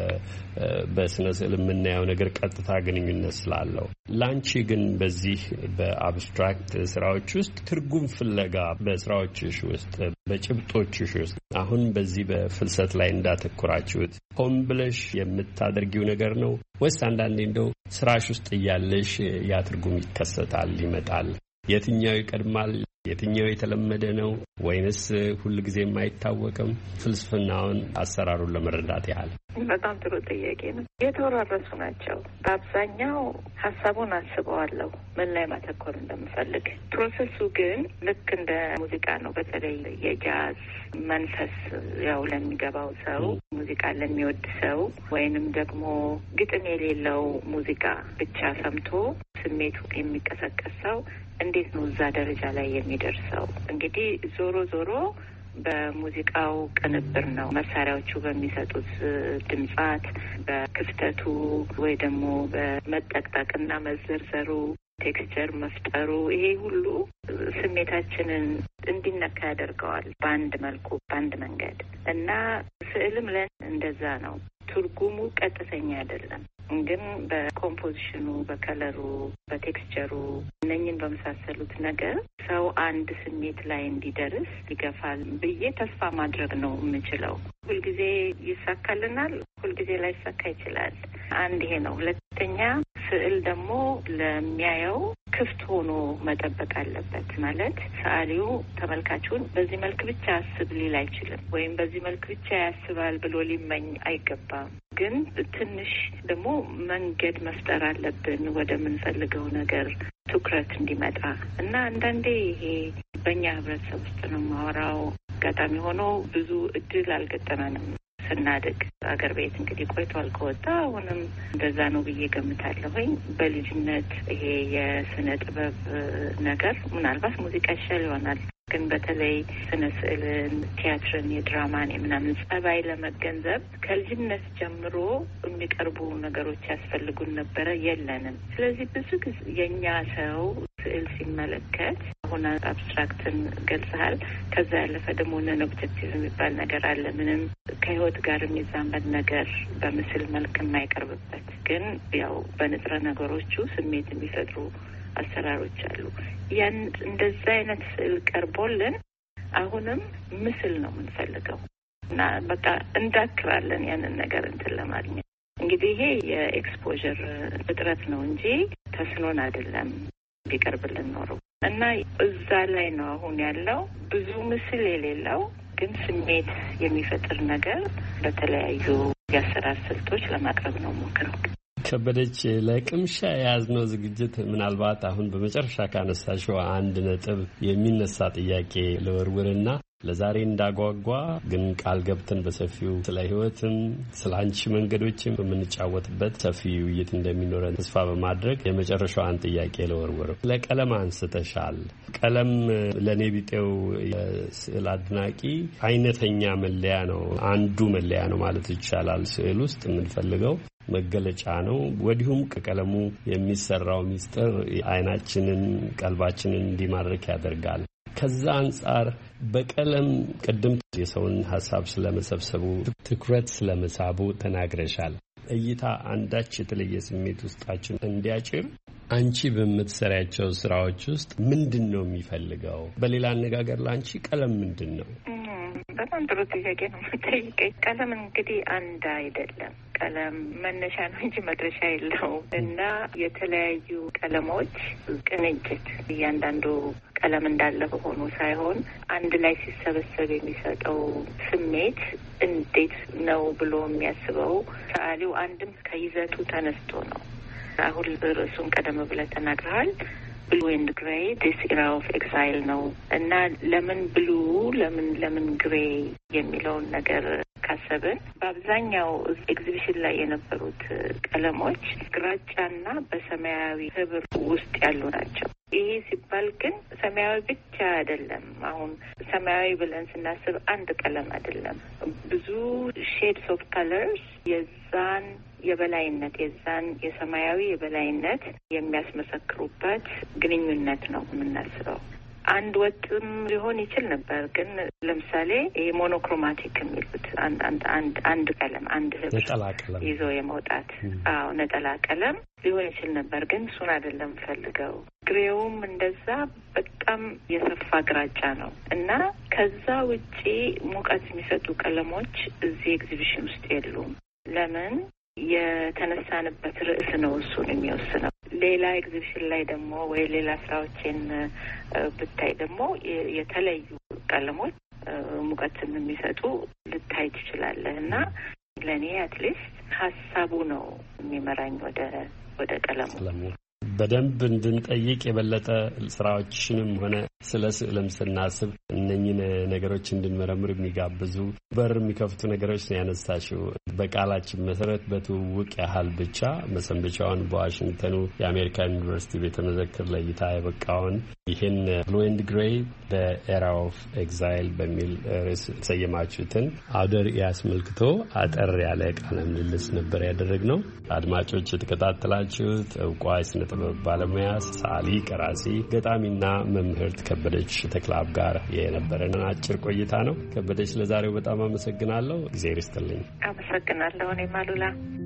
በስነ ስዕል የምናየው ነገር ቀጥታ ግንኙነት ስላለው፣ ላንቺ ግን በዚህ በአብስትራክት ስራዎች ውስጥ ትርጉም ፍለጋ በስራዎችሽ ውስጥ በጭብጦችሽ ውስጥ አሁን በዚህ በፍልሰት ላይ እንዳተኩራችሁት ሆን ብለሽ የምታደርጊው ነገር ነው ወይስ አንዳንዴ እንደው ስራሽ ውስጥ እያለሽ ያ ትርጉም ይከሰታል ይመጣል? የትኛው ይቀድማል? የትኛው የተለመደ ነው ወይንስ ሁልጊዜም አይታወቅም? ፍልስፍናውን አሰራሩን ለመረዳት ያህል። በጣም ጥሩ ጥያቄ ነው። የተወራረሱ ናቸው። በአብዛኛው ሀሳቡን አስበዋለሁ ምን ላይ ማተኮር እንደምፈልግ። ፕሮሰሱ ግን ልክ እንደ ሙዚቃ ነው። በተለይ የጃዝ መንፈስ ያው ለሚገባው ሰው፣ ሙዚቃ ለሚወድ ሰው ወይንም ደግሞ ግጥም የሌለው ሙዚቃ ብቻ ሰምቶ ስሜቱ የሚቀሰቀስ ሰው እንዴት ነው እዛ ደረጃ ላይ የሚደርሰው? እንግዲህ ዞሮ ዞሮ በሙዚቃው ቅንብር ነው። መሳሪያዎቹ በሚሰጡት ድምጻት፣ በክፍተቱ ወይ ደግሞ በመጠቅጠቅና መዘርዘሩ፣ ቴክስቸር መፍጠሩ፣ ይሄ ሁሉ ስሜታችንን እንዲነካ ያደርገዋል በአንድ መልኩ በአንድ መንገድ እና ስዕልም እንደዛ ነው። ትርጉሙ ቀጥተኛ አይደለም፣ ግን በኮምፖዚሽኑ፣ በከለሩ፣ በቴክስቸሩ እነኝን በመሳሰሉት ነገር ሰው አንድ ስሜት ላይ እንዲደርስ ይገፋል ብዬ ተስፋ ማድረግ ነው የምችለው። ሁልጊዜ ይሳካልናል፣ ሁልጊዜ ላይሳካ ይችላል። አንድ ይሄ ነው። ሁለተኛ ስዕል ደግሞ ለሚያየው ክፍት ሆኖ መጠበቅ አለበት። ማለት ሰዓሊው ተመልካቹን በዚህ መልክ ብቻ አስብ ሊል አይችልም፣ ወይም በዚህ መልክ ብቻ ያስባል ብሎ ሊመኝ አይገባም። ግን ትንሽ ደግሞ መንገድ መፍጠር አለብን ወደምንፈልገው ነገር ትኩረት እንዲመጣ እና አንዳንዴ ይሄ በእኛ ህብረተሰብ ውስጥ ነው የማወራው። አጋጣሚ ሆኖ ብዙ እድል አልገጠመንም ስናድግ። አገር ቤት እንግዲህ ቆይቷል ከወጣ አሁንም እንደዛ ነው ብዬ ገምታለሁኝ። በልጅነት ይሄ የስነ ጥበብ ነገር ምናልባት ሙዚቃ ይሻል ይሆናል፣ ግን በተለይ ስነ ስዕልን፣ ቲያትርን፣ የድራማን የምናምን ጸባይ ለመገንዘብ ከልጅነት ጀምሮ የሚቀርቡ ነገሮች ያስፈልጉን ነበረ፣ የለንም። ስለዚህ ብዙ ጊዜ የእኛ ሰው ስዕል ሲመለከት አሁን አብስትራክትን ገልጸሃል። ከዛ ያለፈ ደግሞ ነን ኦብጀክቲቭ የሚባል ነገር አለ። ምንም ከህይወት ጋር የሚዛመድ ነገር በምስል መልክ የማይቀርብበት ግን ያው በንጥረ ነገሮቹ ስሜት የሚፈጥሩ አሰራሮች አሉ። ያን እንደዛ አይነት ስዕል ቀርቦልን አሁንም ምስል ነው የምንፈልገው እና በቃ እንዳክራለን ያንን ነገር እንትን ለማግኘት። እንግዲህ ይሄ የኤክስፖዠር እጥረት ነው እንጂ ተስኖን አይደለም ቢቀርብልን ኖሮ እና እዛ ላይ ነው አሁን ያለው ብዙ ምስል የሌለው ግን ስሜት የሚፈጥር ነገር በተለያዩ የአሰራር ስልቶች ለማቅረብ ነው ሞክረው። ከበደች፣ ለቅምሻ የያዝነው ዝግጅት ምናልባት አሁን በመጨረሻ ካነሳሽው አንድ ነጥብ የሚነሳ ጥያቄ ለወርውርና ለዛሬ እንዳጓጓ ግን ቃል ገብተን በሰፊው ስለ ህይወትም ስለ አንቺ መንገዶችም በምንጫወትበት ሰፊ ውይይት እንደሚኖረን ተስፋ በማድረግ የመጨረሻዋን ጥያቄ ለወርውር። ለቀለም አንስተሻል። ቀለም ለኔ ቢጤው የስዕል አድናቂ አይነተኛ መለያ ነው፣ አንዱ መለያ ነው ማለት ይቻላል። ስዕል ውስጥ የምንፈልገው መገለጫ ነው። ወዲሁም ከቀለሙ የሚሰራው ሚስጥር አይናችንን ቀልባችንን እንዲማርክ ያደርጋል። ከዛ አንጻር በቀለም ቅድም የሰውን ሀሳብ ስለመሰብሰቡ ትኩረት ስለመሳቡ ተናግረሻል። እይታ አንዳች የተለየ ስሜት ውስጣችን እንዲያጭር አንቺ በምትሰሪያቸው ስራዎች ውስጥ ምንድን ነው የሚፈልገው? በሌላ አነጋገር ለአንቺ ቀለም ምንድን ነው? በጣም ጥሩ ጥያቄ ነው የምጠይቀኝ። ቀለም እንግዲህ አንድ አይደለም። ቀለም መነሻ ነው እንጂ መድረሻ የለውም እና የተለያዩ ቀለሞች ቅንጅት እያንዳንዱ ቀለም እንዳለ ሆኖ ሳይሆን አንድ ላይ ሲሰበሰብ የሚሰጠው ስሜት እንዴት ነው ብሎ የሚያስበው ሰዓሊው አንድም ከይዘቱ ተነስቶ ነው። አሁን ርዕሱን ቀደም ብለህ ተናግረሃል። ብሉ ኤንድ ግሬይ ዲስ ኢራ ኦፍ ኤክሳይል ነው እና ለምን ብሉ ለምን ግሬ የሚለውን ነገር ካሰብን በአብዛኛው ኤግዚቢሽን ላይ የነበሩት ቀለሞች ግራጫና በሰማያዊ ህብር ውስጥ ያሉ ናቸው። ይሄ ሲባል ግን ሰማያዊ ብቻ አይደለም። አሁን ሰማያዊ ብለን ስናስብ አንድ ቀለም አይደለም። ብዙ ሼድስ ኦፍ ከለርስ የዛን የበላይነት የዛን የሰማያዊ የበላይነት የሚያስመሰክሩበት ግንኙነት ነው የምናስበው። አንድ ወጥም ሊሆን ይችል ነበር። ግን ለምሳሌ ይሄ ሞኖክሮማቲክ የሚሉት አንድ ቀለም አንድ ህብር ይዞ የመውጣት ነጠላ ቀለም ሊሆን ይችል ነበር። ግን እሱን አይደለም ፈልገው። ግሬውም እንደዛ በጣም የሰፋ ግራጫ ነው እና ከዛ ውጪ ሙቀት የሚሰጡ ቀለሞች እዚህ ኤግዚቢሽን ውስጥ የሉም። ለምን? የተነሳንበት ርዕስ ነው እሱን የሚወስነው። ሌላ ኤግዚቢሽን ላይ ደግሞ ወይ ሌላ ስራዎችን ብታይ ደግሞ የተለዩ ቀለሞች ሙቀትን የሚሰጡ ልታይ ትችላለህ እና ለእኔ አትሊስት ሀሳቡ ነው የሚመራኝ ወደ ቀለሙ። በደንብ እንድንጠይቅ የበለጠ ስራዎችንም ሆነ ስለ ስዕልም ስናስብ እነኝን ነገሮች እንድንመረምር የሚጋብዙ በር የሚከፍቱ ነገሮች ነው ያነሳሽው። በቃላችን መሰረት በትውውቅ ያህል ብቻ መሰንበቻውን በዋሽንግተኑ የአሜሪካን ዩኒቨርሲቲ ቤተ መዘክር ለእይታ የበቃውን ይህን ብሉ ኤንድ ግሬይ ዘ ኤራ ኦፍ ኤግዛይል በሚል ርዕስ የተሰየማችሁትን አውደ ርዕይ አስመልክቶ አጠር ያለ ቃለ ምልልስ ነበር ያደረግነው። አድማጮች የተከታተላችሁት እውቋ የስነ ጥበብ ባለሙያ ሰዓሊ፣ ቀራጺ፣ ገጣሚና መምህርት ከበደች ተክለአብ ጋር የነበረንን አጭር ቆይታ ነው። ከበደች ለዛሬው በጣም አመሰግናለሁ። እግዚአብሔር ይስጥልኝ። አመሰግናለሁ። እኔም አሉላ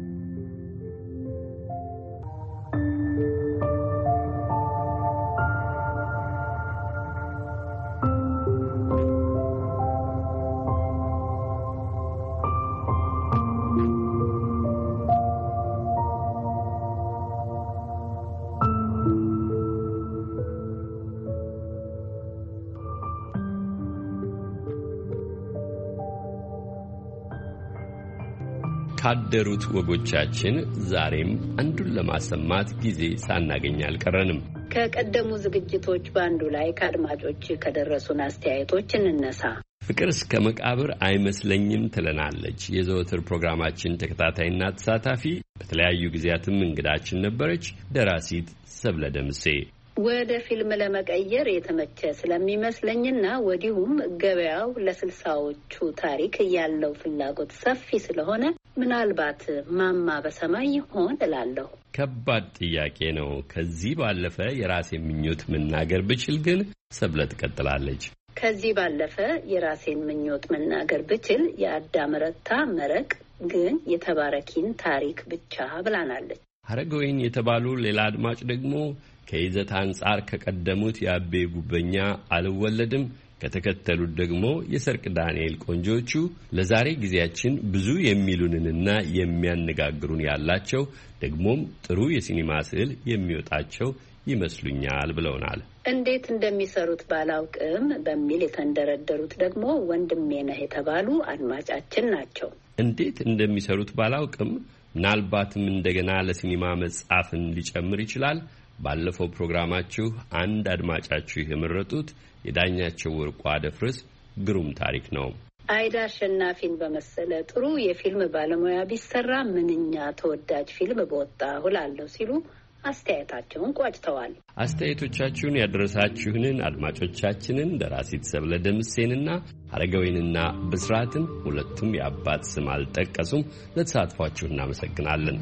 ካደሩት ወጎቻችን ዛሬም አንዱን ለማሰማት ጊዜ ሳናገኝ አልቀረንም። ከቀደሙ ዝግጅቶች በአንዱ ላይ ከአድማጮች ከደረሱን አስተያየቶች እንነሳ። ፍቅር እስከ መቃብር አይመስለኝም ትለናለች የዘወትር ፕሮግራማችን ተከታታይና ተሳታፊ፣ በተለያዩ ጊዜያትም እንግዳችን ነበረች፣ ደራሲት ሰብለ ደምሴ። ወደ ፊልም ለመቀየር የተመቸ ስለሚመስለኝና ወዲሁም ገበያው ለስልሳዎቹ ታሪክ ያለው ፍላጎት ሰፊ ስለሆነ ምናልባት ማማ በሰማይ ይሆን እላለሁ። ከባድ ጥያቄ ነው። ከዚህ ባለፈ የራሴ ምኞት መናገር ብችል ግን ሰብለ ትቀጥላለች። ከዚህ ባለፈ የራሴን ምኞት መናገር ብችል የአዳም ረታ መረቅ ግን የተባረኪን ታሪክ ብቻ ብላናለች። ሀረገወይን የተባሉ ሌላ አድማጭ ደግሞ ከይዘት አንጻር ከቀደሙት የአቤ ጉበኛ አልወለድም ከተከተሉት ደግሞ የሰርቅ ዳንኤል ቆንጆቹ ለዛሬ ጊዜያችን ብዙ የሚሉንንና የሚያነጋግሩን ያላቸው ደግሞም ጥሩ የሲኒማ ስዕል የሚወጣቸው ይመስሉኛል ብለውናል። እንዴት እንደሚሰሩት ባላውቅም በሚል የተንደረደሩት ደግሞ ወንድሜ ነህ የተባሉ አድማጫችን ናቸው። እንዴት እንደሚሰሩት ባላውቅም ምናልባትም እንደገና ለሲኒማ መጻፍን ሊጨምር ይችላል። ባለፈው ፕሮግራማችሁ አንድ አድማጫችሁ የመረጡት የዳኛቸው ወርቁ አደፍርስ ግሩም ታሪክ ነው። አይዳ አሸናፊን በመሰለ ጥሩ የፊልም ባለሙያ ቢሰራ ምንኛ ተወዳጅ ፊልም በወጣ ሁላለሁ ሲሉ አስተያየታቸውን ቋጭተዋል። አስተያየቶቻችሁን ያደረሳችሁንን አድማጮቻችንን ደራሲት ሰብለ ደምሴንና ሀረገወይንና ብስራትን ሁለቱም የአባት ስም አልጠቀሱም ለተሳትፏችሁ እናመሰግናለን።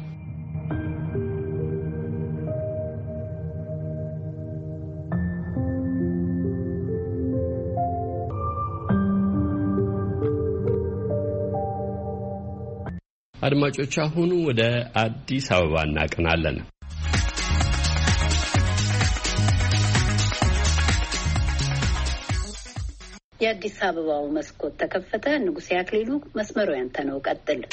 አድማጮች አሁን ወደ አዲስ አበባ እናቀናለን። የአዲስ አበባው መስኮት ተከፈተ። ንጉሴ አክሊሉ መስመሩ ያንተ ነው፣ ቀጥል።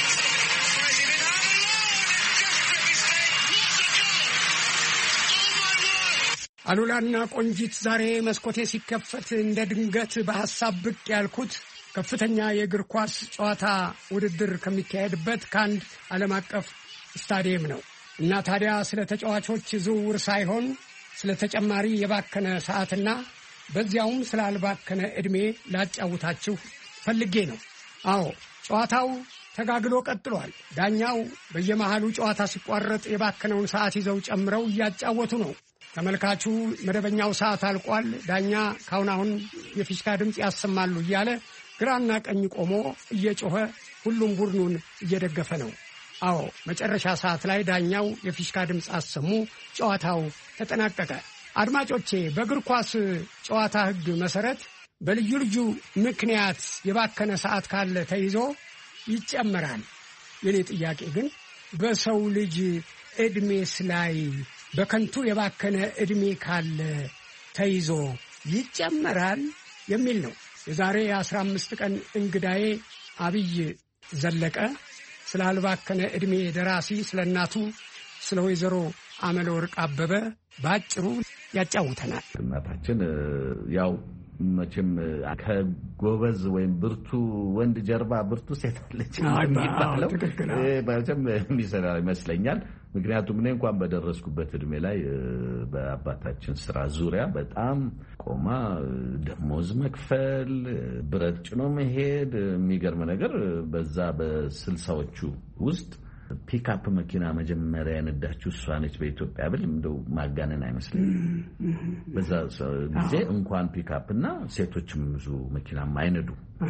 አሉላና ቆንጂት፣ ዛሬ መስኮቴ ሲከፈት እንደ ድንገት በሐሳብ ብቅ ያልኩት ከፍተኛ የእግር ኳስ ጨዋታ ውድድር ከሚካሄድበት ከአንድ ዓለም አቀፍ ስታዲየም ነው እና ታዲያ ስለ ተጫዋቾች ዝውውር ሳይሆን ስለ ተጨማሪ የባከነ ሰዓትና በዚያውም ስላልባከነ ዕድሜ ላጫውታችሁ ፈልጌ ነው። አዎ ጨዋታው ተጋግሎ ቀጥሏል። ዳኛው በየመሃሉ ጨዋታ ሲቋረጥ የባከነውን ሰዓት ይዘው ጨምረው እያጫወቱ ነው። ተመልካቹ መደበኛው ሰዓት አልቋል፣ ዳኛ ካሁን የፊሽካ ድምፅ ያሰማሉ እያለ ግራና ቀኝ ቆሞ እየጮኸ ሁሉም ቡድኑን እየደገፈ ነው። አዎ መጨረሻ ሰዓት ላይ ዳኛው የፊሽካ ድምፅ አሰሙ፣ ጨዋታው ተጠናቀቀ። አድማጮቼ፣ በእግር ኳስ ጨዋታ ሕግ መሰረት በልዩ ልዩ ምክንያት የባከነ ሰዓት ካለ ተይዞ ይጨመራል። የኔ ጥያቄ ግን በሰው ልጅ ዕድሜስ ላይ በከንቱ የባከነ ዕድሜ ካለ ተይዞ ይጨመራል የሚል ነው። የዛሬ 15 ቀን እንግዳዬ አብይ ዘለቀ ስላልባከነ ዕድሜ ደራሲ ስለ እናቱ ስለ ወይዘሮ አመለ ወርቅ አበበ ባጭሩ ያጫውተናል። እናታችን ያው መቼም ከጎበዝ ወይም ብርቱ ወንድ ጀርባ ብርቱ ሴት አለች የሚባለው መቼም የሚሰራ ይመስለኛል። ምክንያቱም እኔ እንኳን በደረስኩበት እድሜ ላይ በአባታችን ስራ ዙሪያ በጣም ቆማ ደሞዝ መክፈል፣ ብረት ጭኖ መሄድ፣ የሚገርም ነገር በዛ በ60ዎቹ ውስጥ ፒክአፕ መኪና መጀመሪያ ያነዳችው እሷ ነች በኢትዮጵያ ብል እንደው ማጋነን አይመስልም። በዛ ጊዜ እንኳን ፒክአፕ እና ሴቶችም ብዙ መኪናም አይነዱ።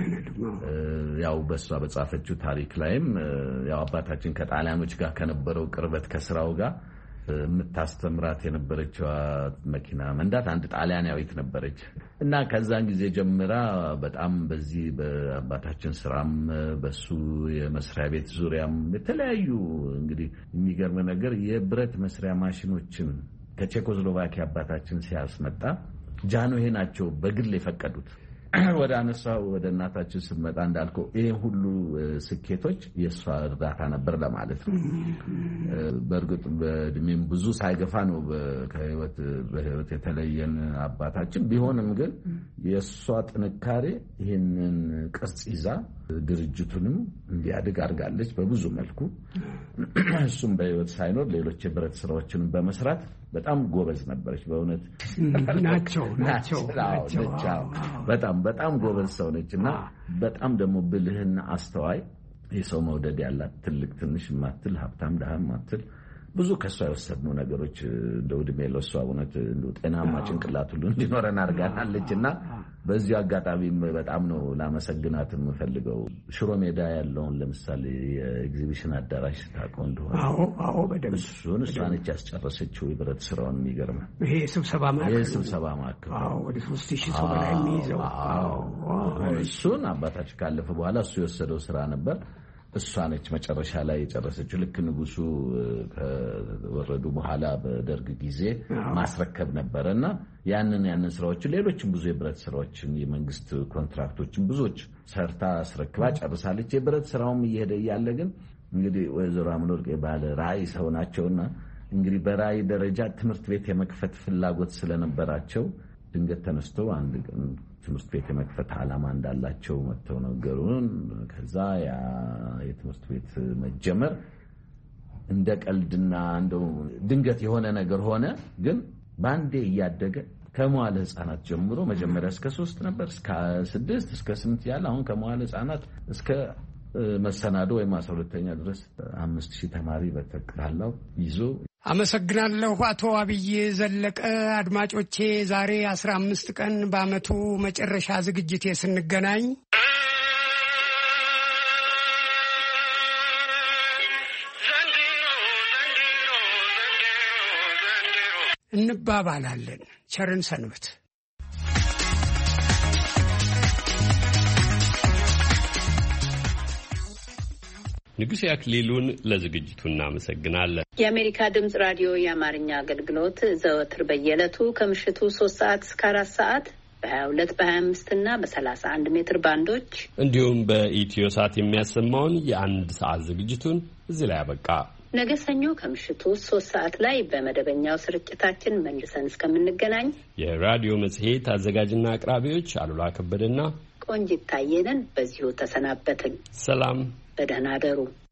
ያው በሷ በጻፈችው ታሪክ ላይም ያው አባታችን ከጣሊያኖች ጋር ከነበረው ቅርበት ከስራው ጋር የምታስተምራት የነበረችው መኪና መንዳት አንድ ጣሊያናዊት ነበረች እና ከዛን ጊዜ ጀምራ በጣም በዚህ በአባታችን ስራም በሱ የመስሪያ ቤት ዙሪያም የተለያዩ እንግዲህ የሚገርም ነገር የብረት መስሪያ ማሽኖችን ከቼኮስሎቫኪያ አባታችን ሲያስመጣ ጃንሆይ ናቸው በግል የፈቀዱት። ወደ አነሳው ወደ እናታችን ስመጣ እንዳልከው ይሄ ሁሉ ስኬቶች የሷ እርዳታ ነበር ለማለት ነው። በእርግጥ በእድሜም ብዙ ሳይገፋ ነው በህይወት የተለየን አባታችን። ቢሆንም ግን የሷ ጥንካሬ ይህንን ቅርጽ ይዛ ድርጅቱንም እንዲያድግ አድርጋለች በብዙ መልኩ። እሱም በህይወት ሳይኖር ሌሎች የብረት ስራዎችን በመስራት በጣም ጎበዝ ነበረች። በእውነት ናቸው በጣም ጎበዝ ሰው ነችና በጣም ደግሞ ብልህና አስተዋይ የሰው መውደድ ያላት ትልቅ ትንሽ ማትል ሀብታም ደሃም ማትል ብዙ ከሷ የወሰድነው ነገሮች እንደው ዕድሜ ለሷ እውነት እንደው ጤናማ ጭንቅላት ሁሉ እንዲኖረን አድርጋናለችና በዚህ አጋጣሚ በጣም ነው ላመሰግናት የምፈልገው። ሽሮ ሜዳ ያለውን ለምሳሌ የኤግዚቢሽን አዳራሽ ታውቀው እንደሆነ አዎ በደንብ እሷ ነች ያስጨረሰችው የብረት ስራውን። የሚገርም ይሄ ስብሰባ ማዕከል ወደ 3000 ሰው በላይ የሚይዘው እሱን አባታችን ካለፈ በኋላ እሱ የወሰደው ስራ ነበር። እሷ ነች መጨረሻ ላይ የጨረሰችው። ልክ ንጉሱ ከወረዱ በኋላ በደርግ ጊዜ ማስረከብ ነበረና ያንን ስራዎችን ሌሎችም ብዙ የብረት ስራዎችን የመንግስት ኮንትራክቶችን ብዙዎች ሰርታ አስረክባ ጨርሳለች። የብረት ስራውም እየሄደ እያለ ግን እንግዲህ ወይዘሮ አመለ ወርቅ ባለ ራዕይ ሰው ናቸውና እንግዲህ በራዕይ ደረጃ ትምህርት ቤት የመክፈት ፍላጎት ስለነበራቸው ድንገት ተነስተው አንድ ቀን ትምህርት ቤት የመክፈት ዓላማ እንዳላቸው መጥተው ነገሩን። ከዛ ያ የትምህርት ቤት መጀመር እንደ ቀልድና እንደው ድንገት የሆነ ነገር ሆነ። ግን ባንዴ እያደገ ከመዋለ ህፃናት ጀምሮ መጀመሪያ እስከ 3 ነበር፣ እስከ 6 እስከ 8 ያለ አሁን ከመዋለ ህፃናት እስከ መሰናዶ ወይም 12ኛ ድረስ 5000 ተማሪ በተቀላላው ይዞ። አመሰግናለሁ አቶ አብይ ዘለቀ። አድማጮቼ ዛሬ 15 ቀን በአመቱ መጨረሻ ዝግጅቴ ስንገናኝ እንባባላለን። ቸርን ሰንበት። ንጉሴ አክሊሉን ለዝግጅቱ እናመሰግናለን። የአሜሪካ ድምጽ ራዲዮ የአማርኛ አገልግሎት ዘወትር በየዕለቱ ከምሽቱ 3 ሰዓት እስከ 4 ሰዓት በ22 በ25 እና በ31 ሜትር ባንዶች እንዲሁም በኢትዮ ሳት የሚያሰማውን የአንድ ሰዓት ዝግጅቱን እዚህ ላይ አበቃ። ነገ ሰኞ ከምሽቱ 3 ሰዓት ላይ በመደበኛው ስርጭታችን መልሰን እስከምንገናኝ የራዲዮ መጽሔት አዘጋጅና አቅራቢዎች አሉላ ከበደና ቆንጂት ታየ ነን። በዚሁ ተሰናበትን። ሰላም፣ በደህና አደሩ።